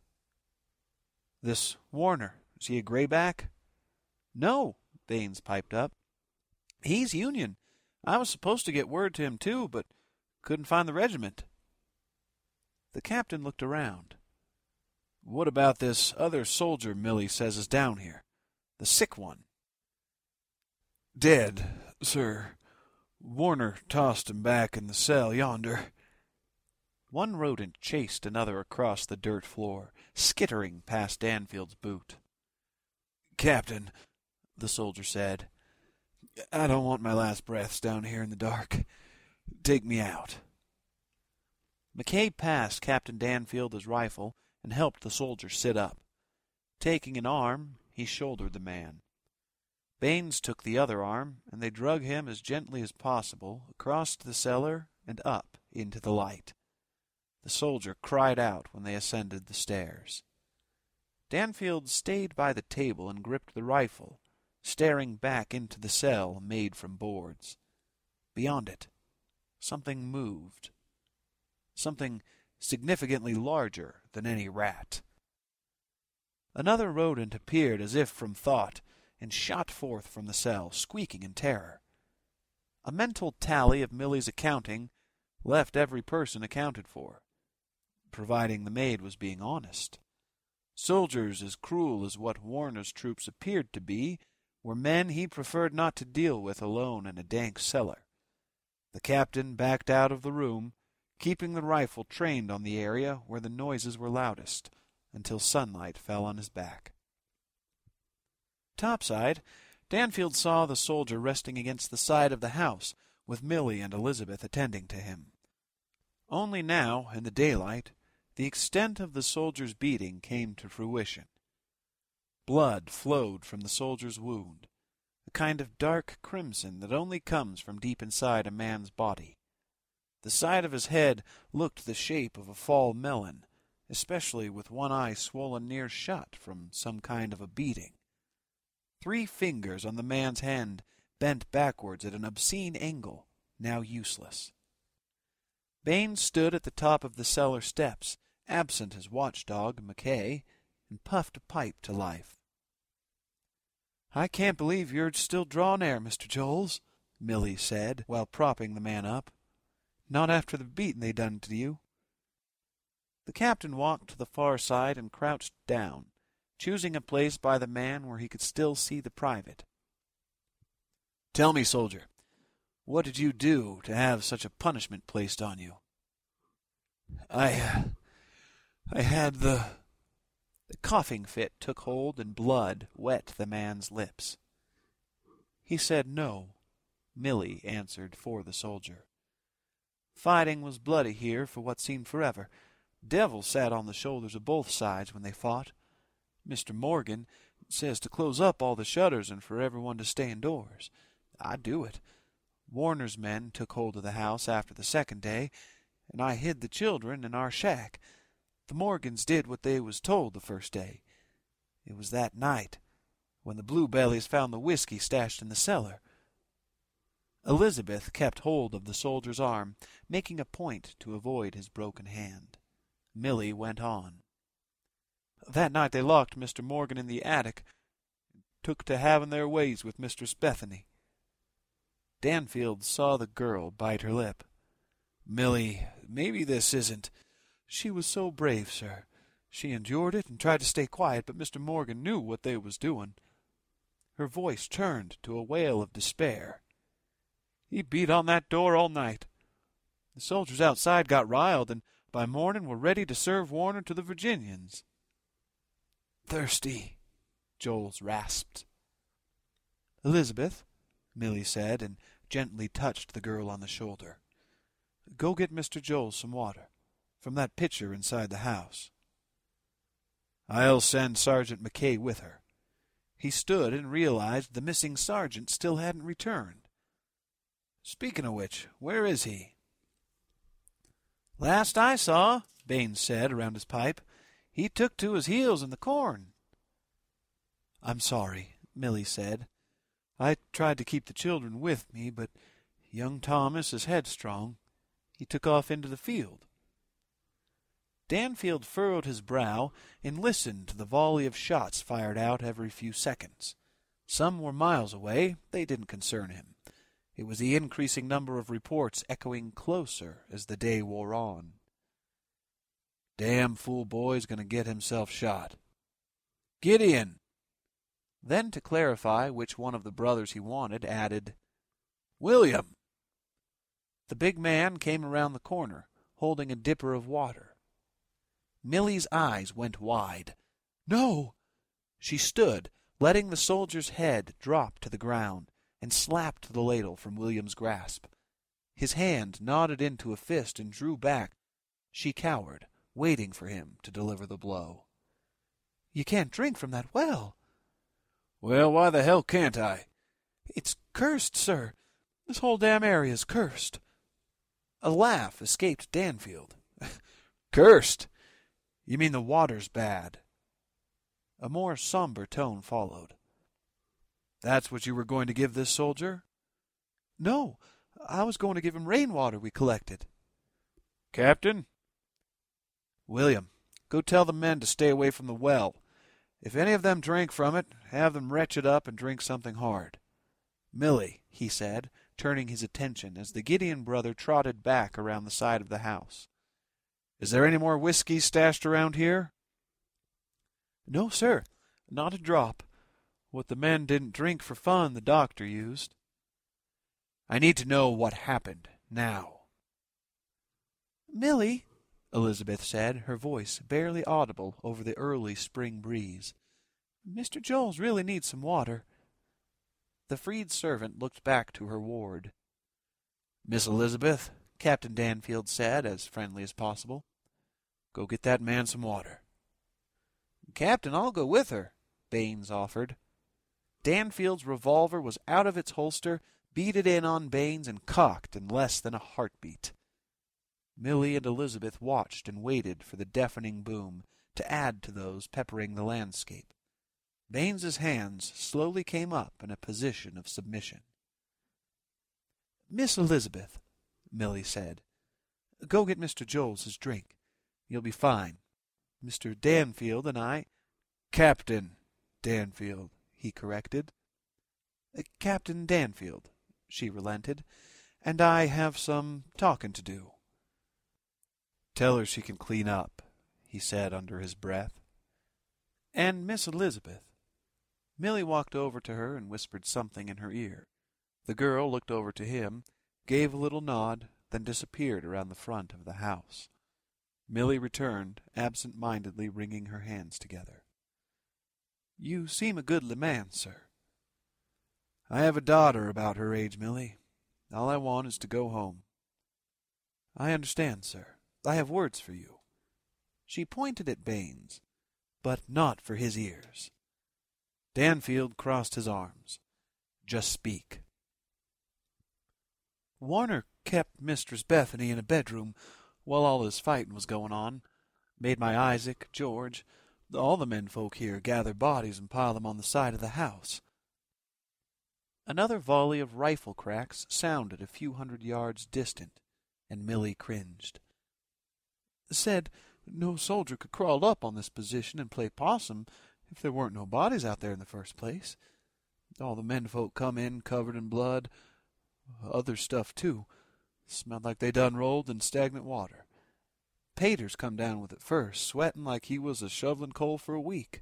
This Warner, is he a grayback? No, Baines piped up. He's Union. I was supposed to get word to him, too, but couldn't find the regiment. The captain looked around. What about this other soldier Millie says is down here? The sick one? Dead, sir. Warner tossed him back in the cell yonder. One rodent chased another across the dirt floor, skittering past Danfield's boot. Captain, the soldier said, I don't want my last breaths down here in the dark. Take me out. McKay passed Captain Danfield his rifle and helped the soldier sit up. Taking an arm, he shouldered the man. Baines took the other arm, and they drug him as gently as possible across the cellar and up into the light. The soldier cried out when they ascended the stairs. Danfield stayed by the table and gripped the rifle, staring back into the cell made from boards. Beyond it, something moved. Something significantly larger than any rat. Another rodent appeared as if from thought, and shot forth from the cell, squeaking in terror. A mental tally of Millie's accounting left every person accounted for, providing the maid was being honest. Soldiers as cruel as what Warner's troops appeared to be were men he preferred not to deal with alone in a dank cellar. The captain backed out of the room, keeping the rifle trained on the area where the noises were loudest, until sunlight fell on his back. Topside, Danfield saw the soldier resting against the side of the house, with Milly and Elizabeth attending to him. Only now, in the daylight, the extent of the soldier's beating came to fruition. Blood flowed from the soldier's wound, a kind of dark crimson that only comes from deep inside a man's body. The side of his head looked the shape of a fall melon, especially with one eye swollen near shut from some kind of a beating. 3 fingers on the man's hand bent backwards at an obscene angle, now useless. Baines stood at the top of the cellar steps, absent his watchdog, Mackay, and puffed a pipe to life. "I can't believe you're still drawing air, Mr. Joles," Milly said, while propping the man up. "Not after the beating they done to you." The captain walked to the far side and crouched down, choosing a place by the man where he could still see the private. "Tell me, soldier, what did you do to have such a punishment placed on you?" I had the coughing fit took hold and blood wet the man's lips. He said no. Milly answered for the soldier. "Fighting was bloody here for what seemed forever. Devil sat on the shoulders of both sides when they fought. Mr. Morgan says to close up all the shutters and for everyone to stay indoors. I do it. Warner's men took hold of the house after the second day, and I hid the children in our shack. The Morgans did what they was told the first day. It was that night, when the Bluebellies found the whiskey stashed in the cellar." Elizabeth kept hold of the soldier's arm, making a point to avoid his broken hand. Milly went on. "That night they locked Mr. Morgan in the attic, and took to having their ways with Mistress Bethany." Danfield saw the girl bite her lip. "Milly, maybe this isn't—" "She was so brave, sir. She endured it and tried to stay quiet, but Mr. Morgan knew what they was doing." Her voice turned to a wail of despair. "He beat on that door all night. The soldiers outside got riled, and by morning were ready to serve Warner to the Virginians." "Thirsty," Joles rasped. "Elizabeth," Milly said, and gently touched the girl on the shoulder. "Go get Mr. Joles some water, from that pitcher inside the house." "I'll send Sergeant Mackay with her." He stood and realized the missing sergeant still hadn't returned. "Speaking of which, where is he?" "Last I saw," Baines said around his pipe, "he took to his heels in the corn." "I'm sorry," Milly said. "I tried to keep the children with me, but young Thomas is headstrong. He took off into the field." Danfield furrowed his brow and listened to the volley of shots fired out every few seconds. Some were miles away. They didn't concern him. It was the increasing number of reports echoing closer as the day wore on. "Damn fool boy's going to get himself shot. Gideon!" Then, to clarify which one of the brothers he wanted, added, "William!" The big man came around the corner, holding a dipper of water. Milly's eyes went wide. "No!" She stood, letting the soldier's head drop to the ground, and slapped the ladle from William's grasp. His hand knotted into a fist and drew back. She cowered, waiting for him to deliver the blow. "You can't drink from that well." "Well, why the hell can't I?" "It's cursed, sir. This whole damn area's cursed." A laugh escaped Danfield. "Cursed? You mean the water's bad?" A more somber tone followed. "That's what you were going to give this soldier?" "No, I was going to give him rainwater we collected." "Captain?" "William, go tell the men to stay away from the well. If any of them drink from it, have them retch it up and drink something hard. Milly," he said, turning his attention as the Gideon brother trotted back around the side of the house. "Is there any more whiskey stashed around here?" "No, sir, not a drop. What the men didn't drink for fun, the doctor used." "I need to know what happened, now." "Milly," Elizabeth said, her voice barely audible over the early spring breeze, "Mr. Joles really needs some water." The freed servant looked back to her ward. "Miss Elizabeth," Captain Danfield said, as friendly as possible, "go get that man some water." "Captain, I'll go with her," Baines offered. Danfield's revolver was out of its holster, beaded in on Baines, and cocked in less than a heartbeat. Millie and Elizabeth watched and waited for the deafening boom to add to those peppering the landscape. Baines's hands slowly came up in a position of submission. "Miss Elizabeth," Millie said, "go get Mr. Joles his drink. You'll be fine. Mr. Danfield and I—" "Captain Danfield," he corrected. "Captain Danfield," she relented, "and I have some talking to do." "Tell her she can clean up," he said under his breath. "And Miss Elizabeth." Millie walked over to her and whispered something in her ear. The girl looked over to him, gave a little nod, then disappeared around the front of the house. Millie returned, absent-mindedly wringing her hands together. "You seem a goodly man, sir." "I have a daughter about her age, Millie. All I want is to go home." "I understand, sir. I have words for you." She pointed at Baines, "but not for his ears." Danfield crossed his arms. "Just speak." "Warner kept Mistress Bethany in a bedroom while all this fighting was going on. Made my Isaac, George, all the menfolk here gather bodies and pile them on the side of the house." Another volley of rifle cracks sounded a few hundred yards distant, and Millie cringed. "Said no soldier could crawl up on this position and play possum if there weren't no bodies out there in the first place. All the menfolk come in covered in blood. Other stuff, too. Smelled like they done rolled in stagnant water. Paters come down with it first, sweating like he was a-shoveling coal for a week."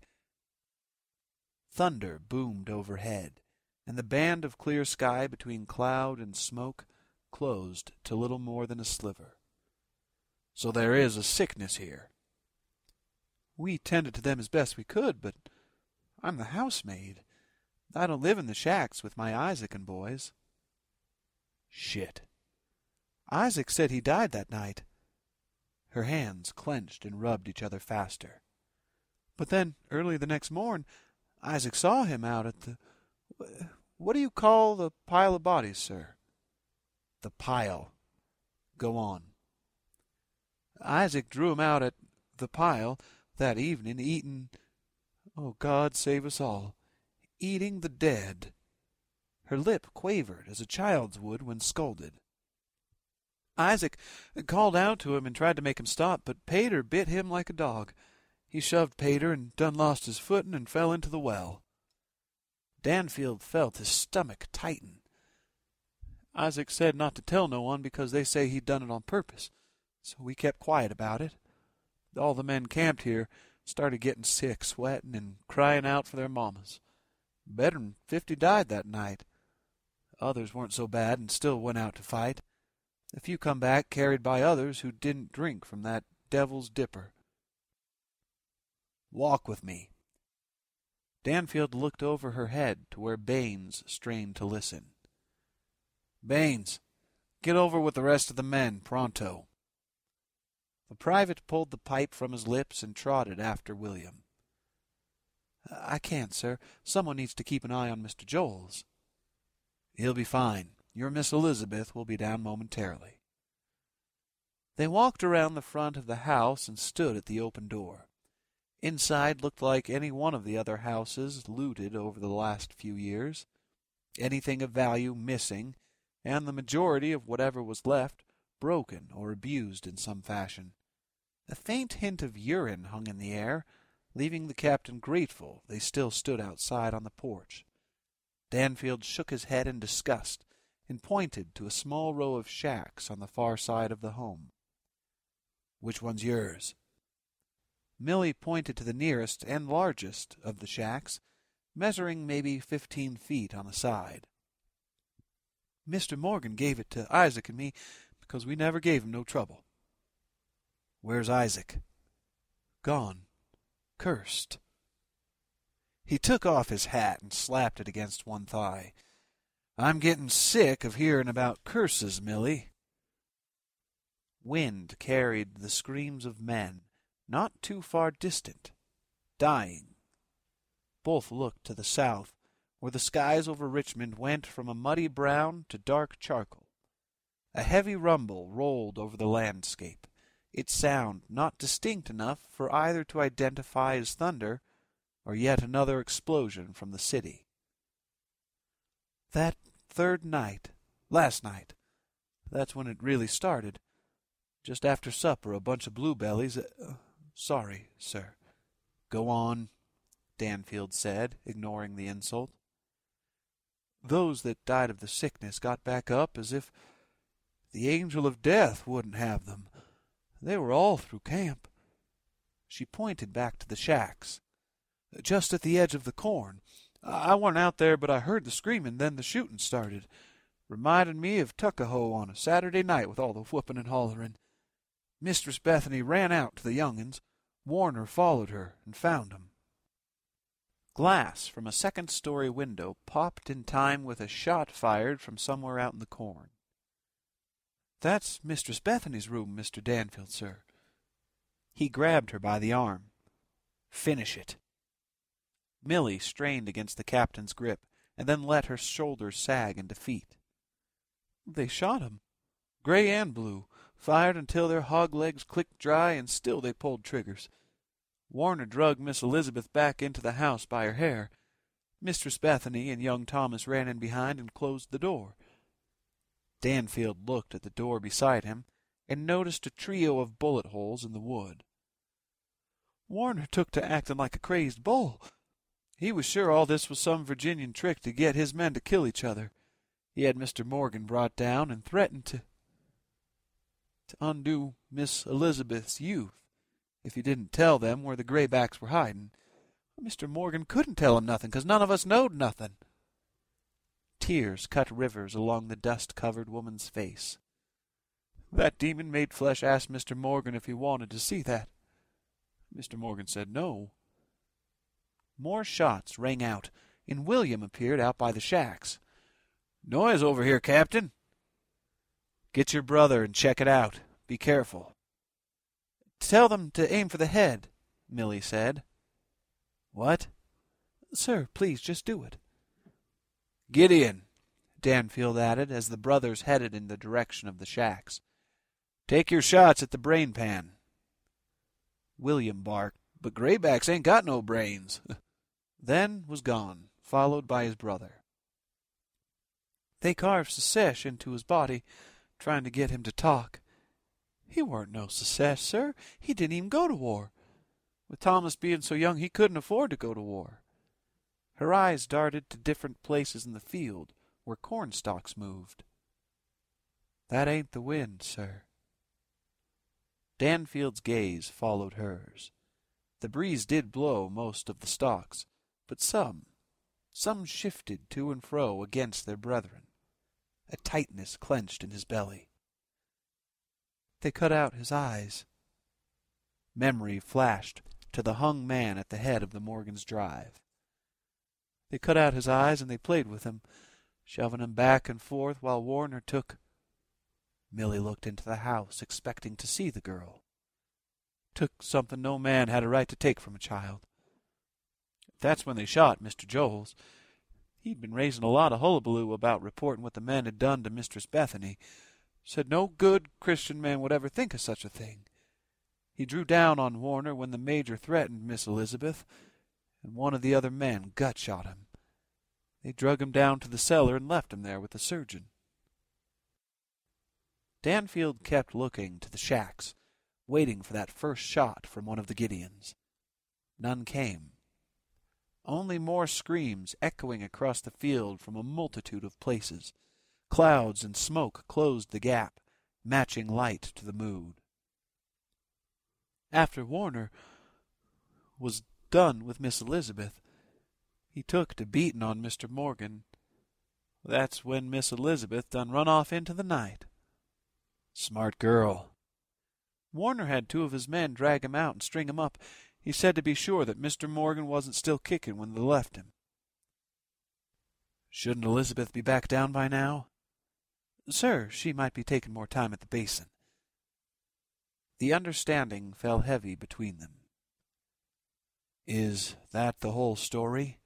Thunder boomed overhead, and the band of clear sky between cloud and smoke closed to little more than a sliver. "So there is a sickness here." "We tended to them as best we could, but I'm the housemaid. I don't live in the shacks with my Isaac and boys." "Shit." "Isaac said he died that night." Her hands clenched and rubbed each other faster. "But then, early the next morn, Isaac saw him out at the— What do you call the pile of bodies, sir?" "The pile. Go on." "Isaac drew him out at the pile that evening, eating—oh, God save us all—eating the dead." Her lip quavered as a child's would when scolded. "Isaac called out to him and tried to make him stop, but Pater bit him like a dog. He shoved Pater and done lost his footing and fell into the well." Danfield felt his stomach tighten. "Isaac said not to tell no one because they say he'd done it on purpose, so we kept quiet about it. All the men camped here started getting sick, sweating, and crying out for their mamas. Better'n 50 died that night. Others weren't so bad and still went out to fight. A few come back carried by others who didn't drink from that devil's dipper." "Walk with me." Danfield looked over her head to where Baines strained to listen. "Baines, get over with the rest of the men, pronto." The private pulled the pipe from his lips and trotted after William. "I can't, sir. Someone needs to keep an eye on Mr. Joles." "He'll be fine. Your Miss Elizabeth will be down momentarily." They walked around the front of the house and stood at the open door. Inside looked like any one of the other houses looted over the last few years. Anything of value missing, and the majority of whatever was left broken or abused in some fashion. A faint hint of urine hung in the air, leaving the captain grateful they still stood outside on the porch. Danfield shook his head in disgust and pointed to a small row of shacks on the far side of the home. "Which one's yours?" Millie pointed to the nearest and largest of the shacks, measuring maybe 15 feet on the side. "Mr. Morgan gave it to Isaac and me because we never gave him no trouble." "Where's Isaac?" "Gone. Cursed." He took off his hat and slapped it against one thigh. I'm getting sick of hearing about curses, Millie. Wind carried the screams of men, not too far distant, dying. Both looked to the south, where the skies over Richmond went from a muddy brown to dark charcoal. A heavy rumble rolled over the landscape, its sound not distinct enough for either to identify as thunder or yet another explosion from the city. That third night, last night, that's when it really started. Just after supper, a bunch of bluebellies— sorry, sir. Go on, Danfield said, ignoring the insult. Those that died of the sickness got back up as if the angel of death wouldn't have them. They were all through camp. She pointed back to the shacks. Just at the edge of the corn. I wasn't out there, but I heard the screaming, then the shooting started. Reminded me of Tuckahoe on a Saturday night with all the whooping and hollering. Mistress Bethany ran out to the young'uns. Warner followed her and found 'em. Glass from a second-story window popped in time with a shot fired from somewhere out in the corn. "That's Mistress Bethany's room, Mr. Danfield, sir." He grabbed her by the arm. "Finish it." Millie strained against the captain's grip, and then let her shoulders sag in defeat. "They shot 'em, gray and blue, fired until their hog legs clicked dry, and still they pulled triggers. Warner drugged Miss Elizabeth back into the house by her hair. Mistress Bethany and young Thomas ran in behind and closed the door." Danfield looked at the door beside him and noticed a trio of bullet holes in the wood. "Warner took to acting like a crazed bull. He was sure all this was some Virginian trick to get his men to kill each other. He had Mr. Morgan brought down and threatened to undo Miss Elizabeth's youth if he didn't tell them where the graybacks were hiding. Mr. Morgan couldn't tell him nothing, 'cause none of us knowed nothing." Tears cut rivers along the dust-covered woman's face. "That demon-made flesh asked Mr. Morgan if he wanted to see that. Mr. Morgan said no." More shots rang out, and William appeared out by the shacks. "Noise over here, Captain." "Get your brother and check it out. Be careful." "Tell them to aim for the head," Millie said. "What?" "Sir, please, just do it." "Gideon," Danfield added as the brothers headed in the direction of the shacks. "Take your shots at the brain pan." William barked, "But graybacks ain't got no brains." Then was gone, followed by his brother. "They carved Secesh into his body, trying to get him to talk. He weren't no Secesh, sir. He didn't even go to war. With Thomas being so young, he couldn't afford to go to war." Her eyes darted to different places in the field where corn stalks moved. "That ain't the wind, sir." Danfield's gaze followed hers. The breeze did blow most of the stalks, but some shifted to and fro against their brethren. A tightness clenched in his belly. "They cut out his eyes." Memory flashed to the hung man at the head of the Morgan's Drive. "They cut out his eyes and they played with him, shoving him back and forth while Warner took—" Millie looked into the house, expecting to see the girl. "Took something no man had a right to take from a child. That's when they shot Mr. Joles. He'd been raising a lot of hullabaloo about reporting what the men had done to Mistress Bethany. Said no good Christian man would ever think of such a thing. He drew down on Warner when the major threatened Miss Elizabeth, and one of the other men gut-shot him. They drug him down to the cellar and left him there with the surgeon." Danfield kept looking to the shacks, waiting for that first shot from one of the Gideons. None came. Only more screams echoing across the field from a multitude of places. Clouds and smoke closed the gap, matching light to the mood. After Warner was done with Miss Elizabeth, he took to beating on Mr. Morgan. That's when Miss Elizabeth done run off into the night. Smart girl. Warner had two of his men drag him out and string him up. He said to be sure that Mr. Morgan wasn't still kicking when they left him. Shouldn't Elizabeth be back down by now? Sir, she might be taking more time at the basin. The understanding fell heavy between them. Is that the whole story?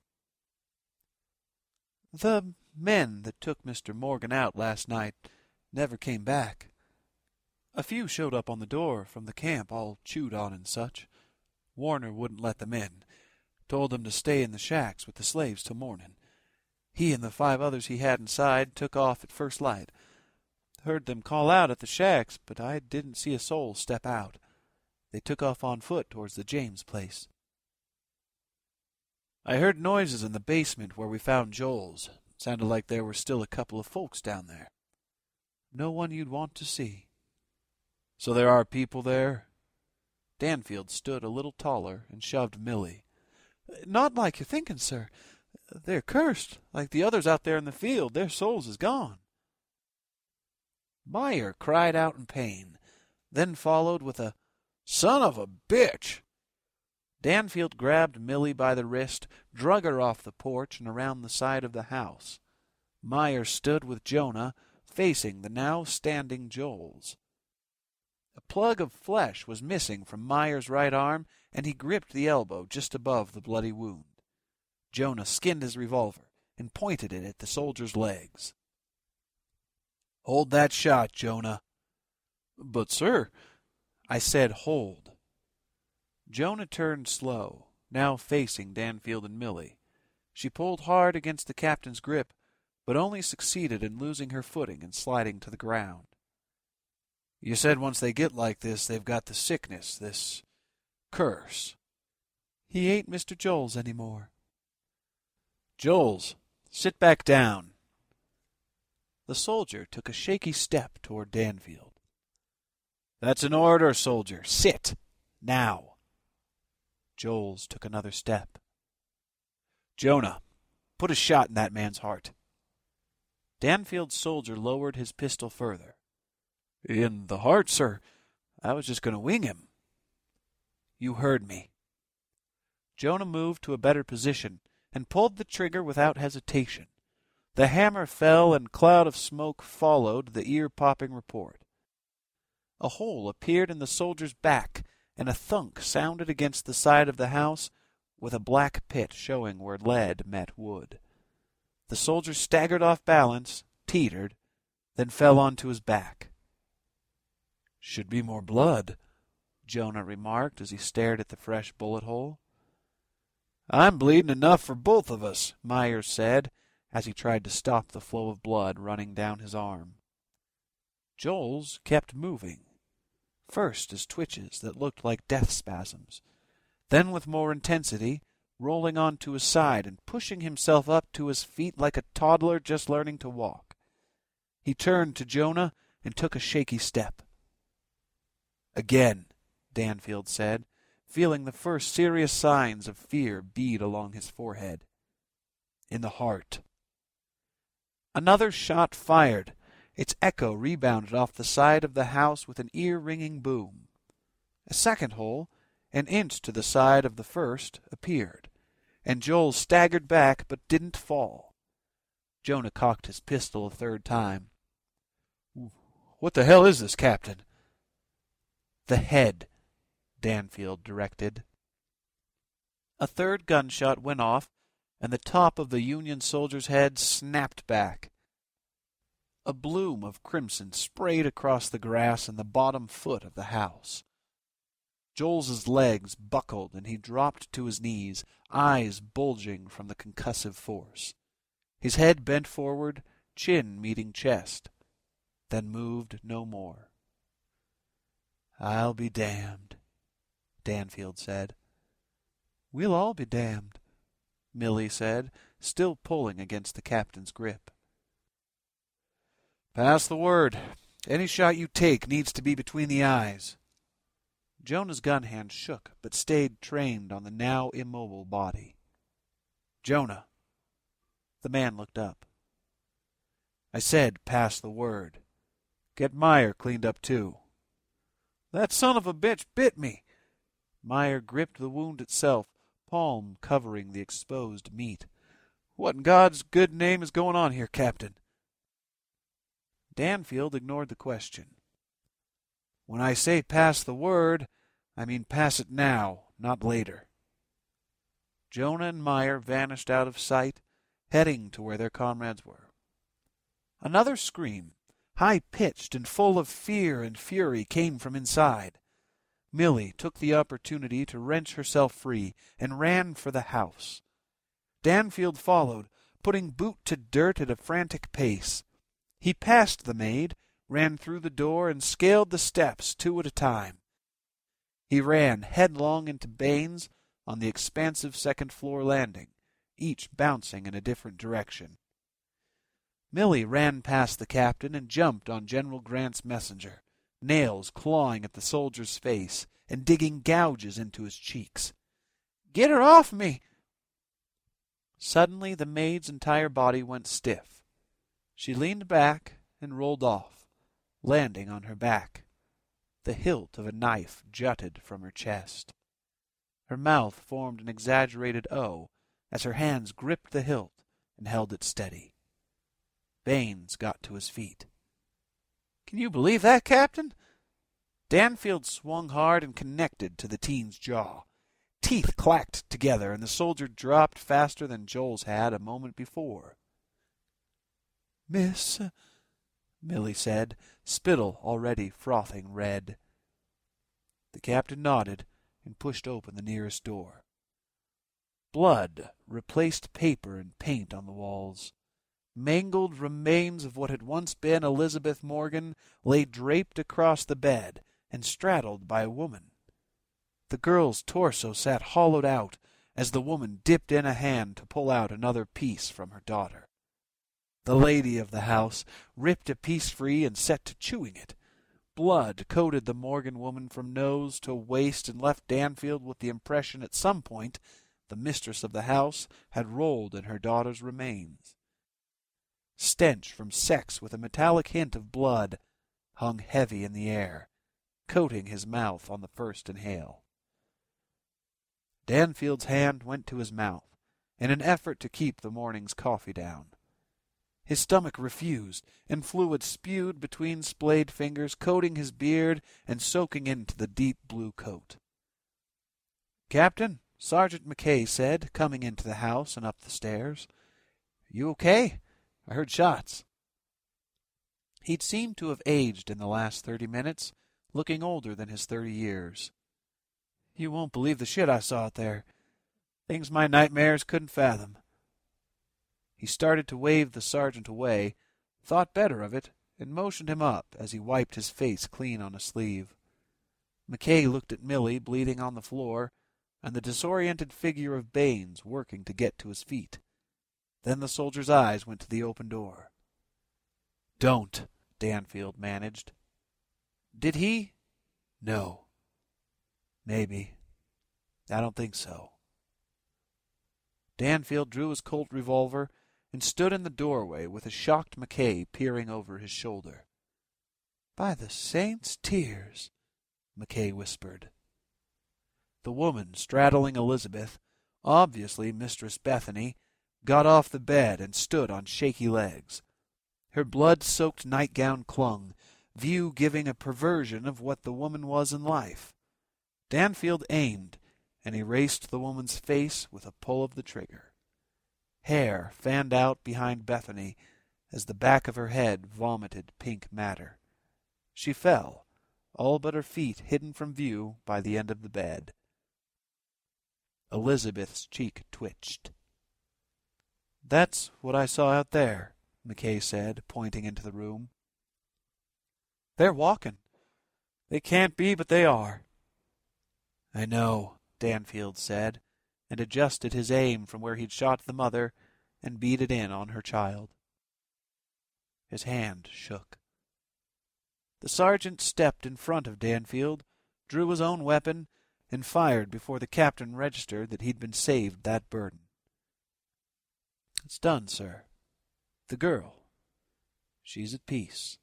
The men that took Mr. Morgan out last night never came back. A few showed up on the door from the camp, all chewed on and such. Warner wouldn't let them in. Told them to stay in the shacks with the slaves till morning. He and the 5 others he had inside took off at first light. Heard them call out at the shacks, but I didn't see a soul step out. They took off on foot towards the James place. I heard noises in the basement where we found Joel's. Sounded like there were still a couple of folks down there. No one you'd want to see. So there are people there? Danfield stood a little taller and shoved Millie. Not like you're thinking, sir. They're cursed, like the others out there in the field. Their souls is gone. Meyer cried out in pain, then followed with a "Son of a bitch!" Danfield grabbed Millie by the wrist, drug her off the porch and around the side of the house. Meyer stood with Jonah, facing the now standing Joels. A plug of flesh was missing from Meyer's right arm, and he gripped the elbow just above the bloody wound. Jonah skinned his revolver and pointed it at the soldier's legs. "Hold that shot, Jonah." "But, sir—" "I said hold." Jonah turned slow, now facing Danfield and Millie. She pulled hard against the captain's grip, but only succeeded in losing her footing and sliding to the ground. "You said once they get like this, they've got the sickness, this curse." "He ain't Mr. Joels any more." "Joels, sit back down." The soldier took a shaky step toward Danfield. "That's an order, soldier. Sit. Now." Joels took another step. "Jonah, put a shot in that man's heart." Danfield's soldier lowered his pistol further. "In the heart, sir. I was just going to wing him." "You heard me." Jonah moved to a better position and pulled the trigger without hesitation. The hammer fell, and a cloud of smoke followed the ear-popping report. A hole appeared in the soldier's back, and a thunk sounded against the side of the house, with a black pit showing where lead met wood. The soldier staggered off balance, teetered, then fell onto his back. "Should be more blood," Jonah remarked as he stared at the fresh bullet hole. "I'm bleeding enough for both of us," Meyer said, as he tried to stop the flow of blood running down his arm. Joel's kept moving, first as twitches that looked like death spasms, then with more intensity, rolling onto his side and pushing himself up to his feet like a toddler just learning to walk. He turned to Jonah and took a shaky step. "Again," Danfield said, feeling the first serious signs of fear bead along his forehead. "In the heart." Another shot fired. Its echo rebounded off the side of the house with an ear-ringing boom. A second hole, an inch to the side of the first, appeared, and Joel staggered back but didn't fall. Jonah cocked his pistol a third time. "What the hell is this, Captain?" "The head," Danfield directed. A third gunshot went off, and the top of the Union soldier's head snapped back. A bloom of crimson sprayed across the grass in the bottom foot of the house. Joel's legs buckled, and he dropped to his knees, eyes bulging from the concussive force. His head bent forward, chin meeting chest, then moved no more. "I'll be damned," Danfield said. "We'll all be damned," Millie said, still pulling against the captain's grip. "Pass the word. Any shot you take needs to be between the eyes." Jonah's gun hand shook, but stayed trained on the now immobile body. "Jonah." The man looked up. "I said pass the word. Get Meyer cleaned up too." "That son of a bitch bit me." Meyer gripped the wound itself, palm covering the exposed meat. What in God's good name is going on here, Captain? Danfield ignored the question. When I say pass the word, I mean pass it now, not later. Jonah and Meyer vanished out of sight, heading to where their comrades were. Another scream, high-pitched and full of fear and fury, came from inside. Milly took the opportunity to wrench herself free and ran for the house. Danfield followed, putting boot to dirt at a frantic pace. He passed the maid, ran through the door, and scaled the steps 2 at a time. He ran headlong into Baines on the expansive second-floor landing, each bouncing in a different direction. Milly ran past the captain and jumped on General Grant's messenger, nails clawing at the soldier's face and digging gouges into his cheeks. "Get her off me!" Suddenly the maid's entire body went stiff. She leaned back and rolled off, landing on her back. The hilt of a knife jutted from her chest. Her mouth formed an exaggerated O as her hands gripped the hilt and held it steady. Baines got to his feet. "Can you believe that, Captain?" Danfield swung hard and connected to the teen's jaw. Teeth clacked together, and the soldier dropped faster than Joel's had a moment before. "Miss," Milly said, spittle already frothing red. The captain nodded and pushed open the nearest door. Blood replaced paper and paint on the walls. Mangled remains of what had once been Elizabeth Morgan lay draped across the bed and straddled by a woman. The girl's torso sat hollowed out as the woman dipped in a hand to pull out another piece from her daughter. The lady of the house ripped a piece free and set to chewing it. Blood coated the Morgan woman from nose to waist and left Danfield with the impression at some point the mistress of the house had rolled in her daughter's remains. Stench from sex with a metallic hint of blood hung heavy in the air, coating his mouth on the first inhale. Danfield's hand went to his mouth in an effort to keep the morning's coffee down. His stomach refused, and fluid spewed between splayed fingers, coating his beard and soaking into the deep blue coat. "Captain," Sergeant McKay said, coming into the house and up the stairs. "You okay? I heard shots." He'd seemed to have aged in the last 30 minutes, looking older than his 30 years. "You won't believe the shit I saw out there. Things my nightmares couldn't fathom." He started to wave the sergeant away, thought better of it, and motioned him up as he wiped his face clean on a sleeve. McKay looked at Milly bleeding on the floor, and the disoriented figure of Baines working to get to his feet. Then the soldier's eyes went to the open door. "Don't," Danfield managed. "Did he?" "No. Maybe. I don't think so." Danfield drew his Colt revolver and stood in the doorway with a shocked McKay peering over his shoulder. "By the saints' tears," McKay whispered. The woman straddling Elizabeth, obviously Mistress Bethany, got off the bed and stood on shaky legs. Her blood-soaked nightgown clung, view giving a perversion of what the woman was in life. Danfield aimed and erased the woman's face with a pull of the trigger. Hair fanned out behind Bethany as the back of her head vomited pink matter. She fell, all but her feet hidden from view by the end of the bed. Elizabeth's cheek twitched. "That's what I saw out there," McKay said, pointing into the room. "They're walking. They can't be, but they are." "I know," Danfield said, and adjusted his aim from where he'd shot the mother and beat it in on her child. His hand shook. The sergeant stepped in front of Danfield, drew his own weapon, and fired before the captain registered that he'd been saved that burden. "It's done, sir. The girl. She's at peace."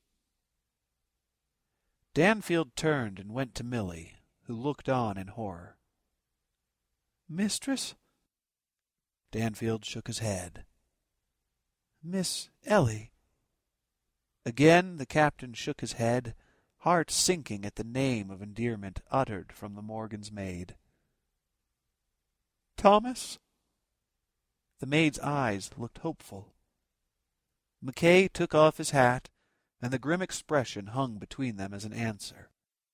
Danfield turned and went to Milly, who looked on in horror. "Mistress?" Danfield shook his head. Miss Ellie." Again the captain shook his head, heart sinking at the name of endearment uttered from the Morgan's maid. "Thomas?" The maid's eyes looked hopeful. McKay took off his hat, and the grim expression hung between them as an answer.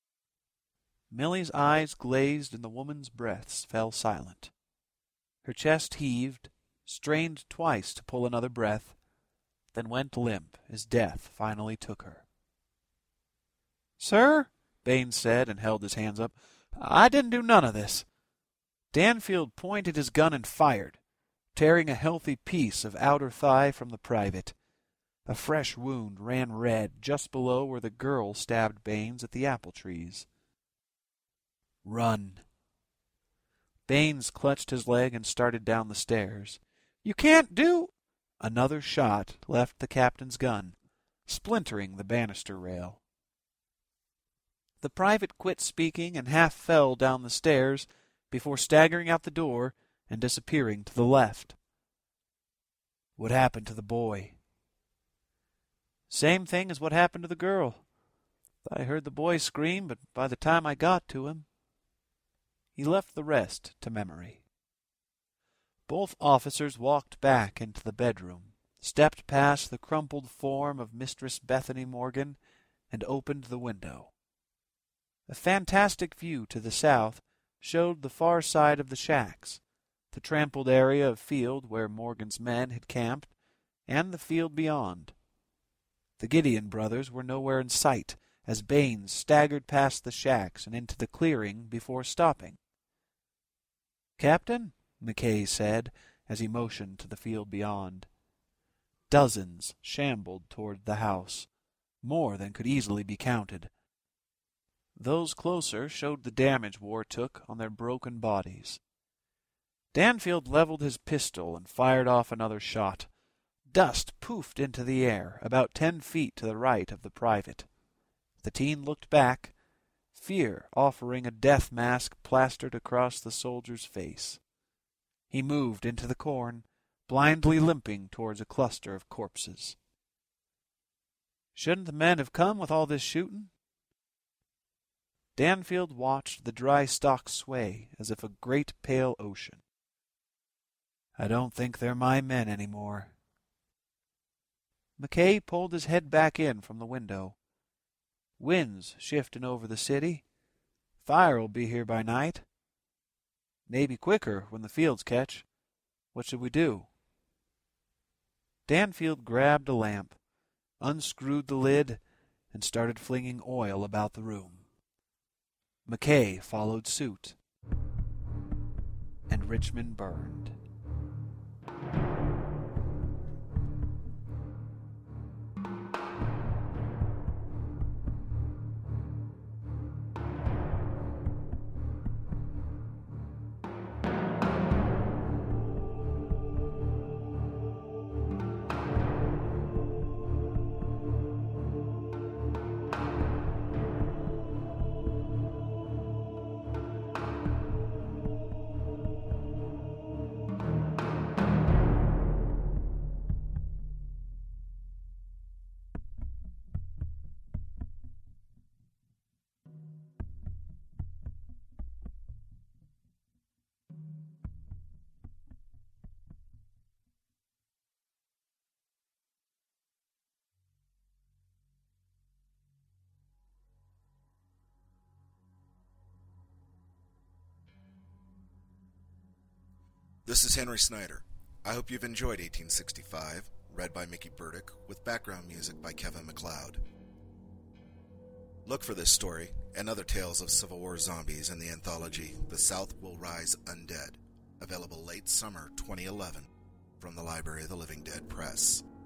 Milly's eyes glazed and the woman's breaths fell silent. Her chest heaved, strained twice to pull another breath, then went limp as death finally took her. "Sir," Baines said, and held his hands up, "I didn't do none of this." Danfield pointed his gun and fired, tearing a healthy piece of outer thigh from the private. A fresh wound ran red just below where the girl stabbed Baines at the apple trees. "Run." Baines clutched his leg and started down the stairs. "You can't do—" Another shot left the captain's gun, splintering the banister rail. The private quit speaking and half fell down the stairs before staggering out the door and disappearing to the left. "What happened to the boy?" "Same thing as what happened to the girl. I heard the boy scream, but by the time I got to him—" He left the rest to memory. Both officers walked back into the bedroom, stepped past the crumpled form of Mistress Bethany Morgan, and opened the window. A fantastic view to the south showed the far side of the shacks, the trampled area of field where Morgan's men had camped, and the field beyond. The Gideon brothers were nowhere in sight as Baines staggered past the shacks and into the clearing before stopping. "Captain," McKay said as he motioned to the field beyond. Dozens shambled toward the house, more than could easily be counted. Those closer showed the damage war took on their broken bodies. Danfield leveled his pistol and fired off another shot. Dust poofed into the air, about 10 feet to the right of the private. The teen looked back, fear offering a death mask plastered across the soldier's face. He moved into the corn, blindly limping towards a cluster of corpses. "Shouldn't the men have come with all this shooting?" Danfield watched the dry stalks sway as if a great pale ocean. "I don't think they're my men any more." McKay pulled his head back in from the window. "Wind's shifting over the city. Fire'll be here by night. Maybe quicker when the fields catch. What should we do?" Danfield grabbed a lamp, unscrewed the lid, and started flinging oil about the room. McKay followed suit, and Richmond burned. This is Henry Snyder. I hope you've enjoyed 1865, read by Mickey Burdick, with background music by Kevin MacLeod. Look for this story and other tales of Civil War zombies in the anthology The South Will Rise Undead, available late summer 2011 from the Library of the Living Dead Press.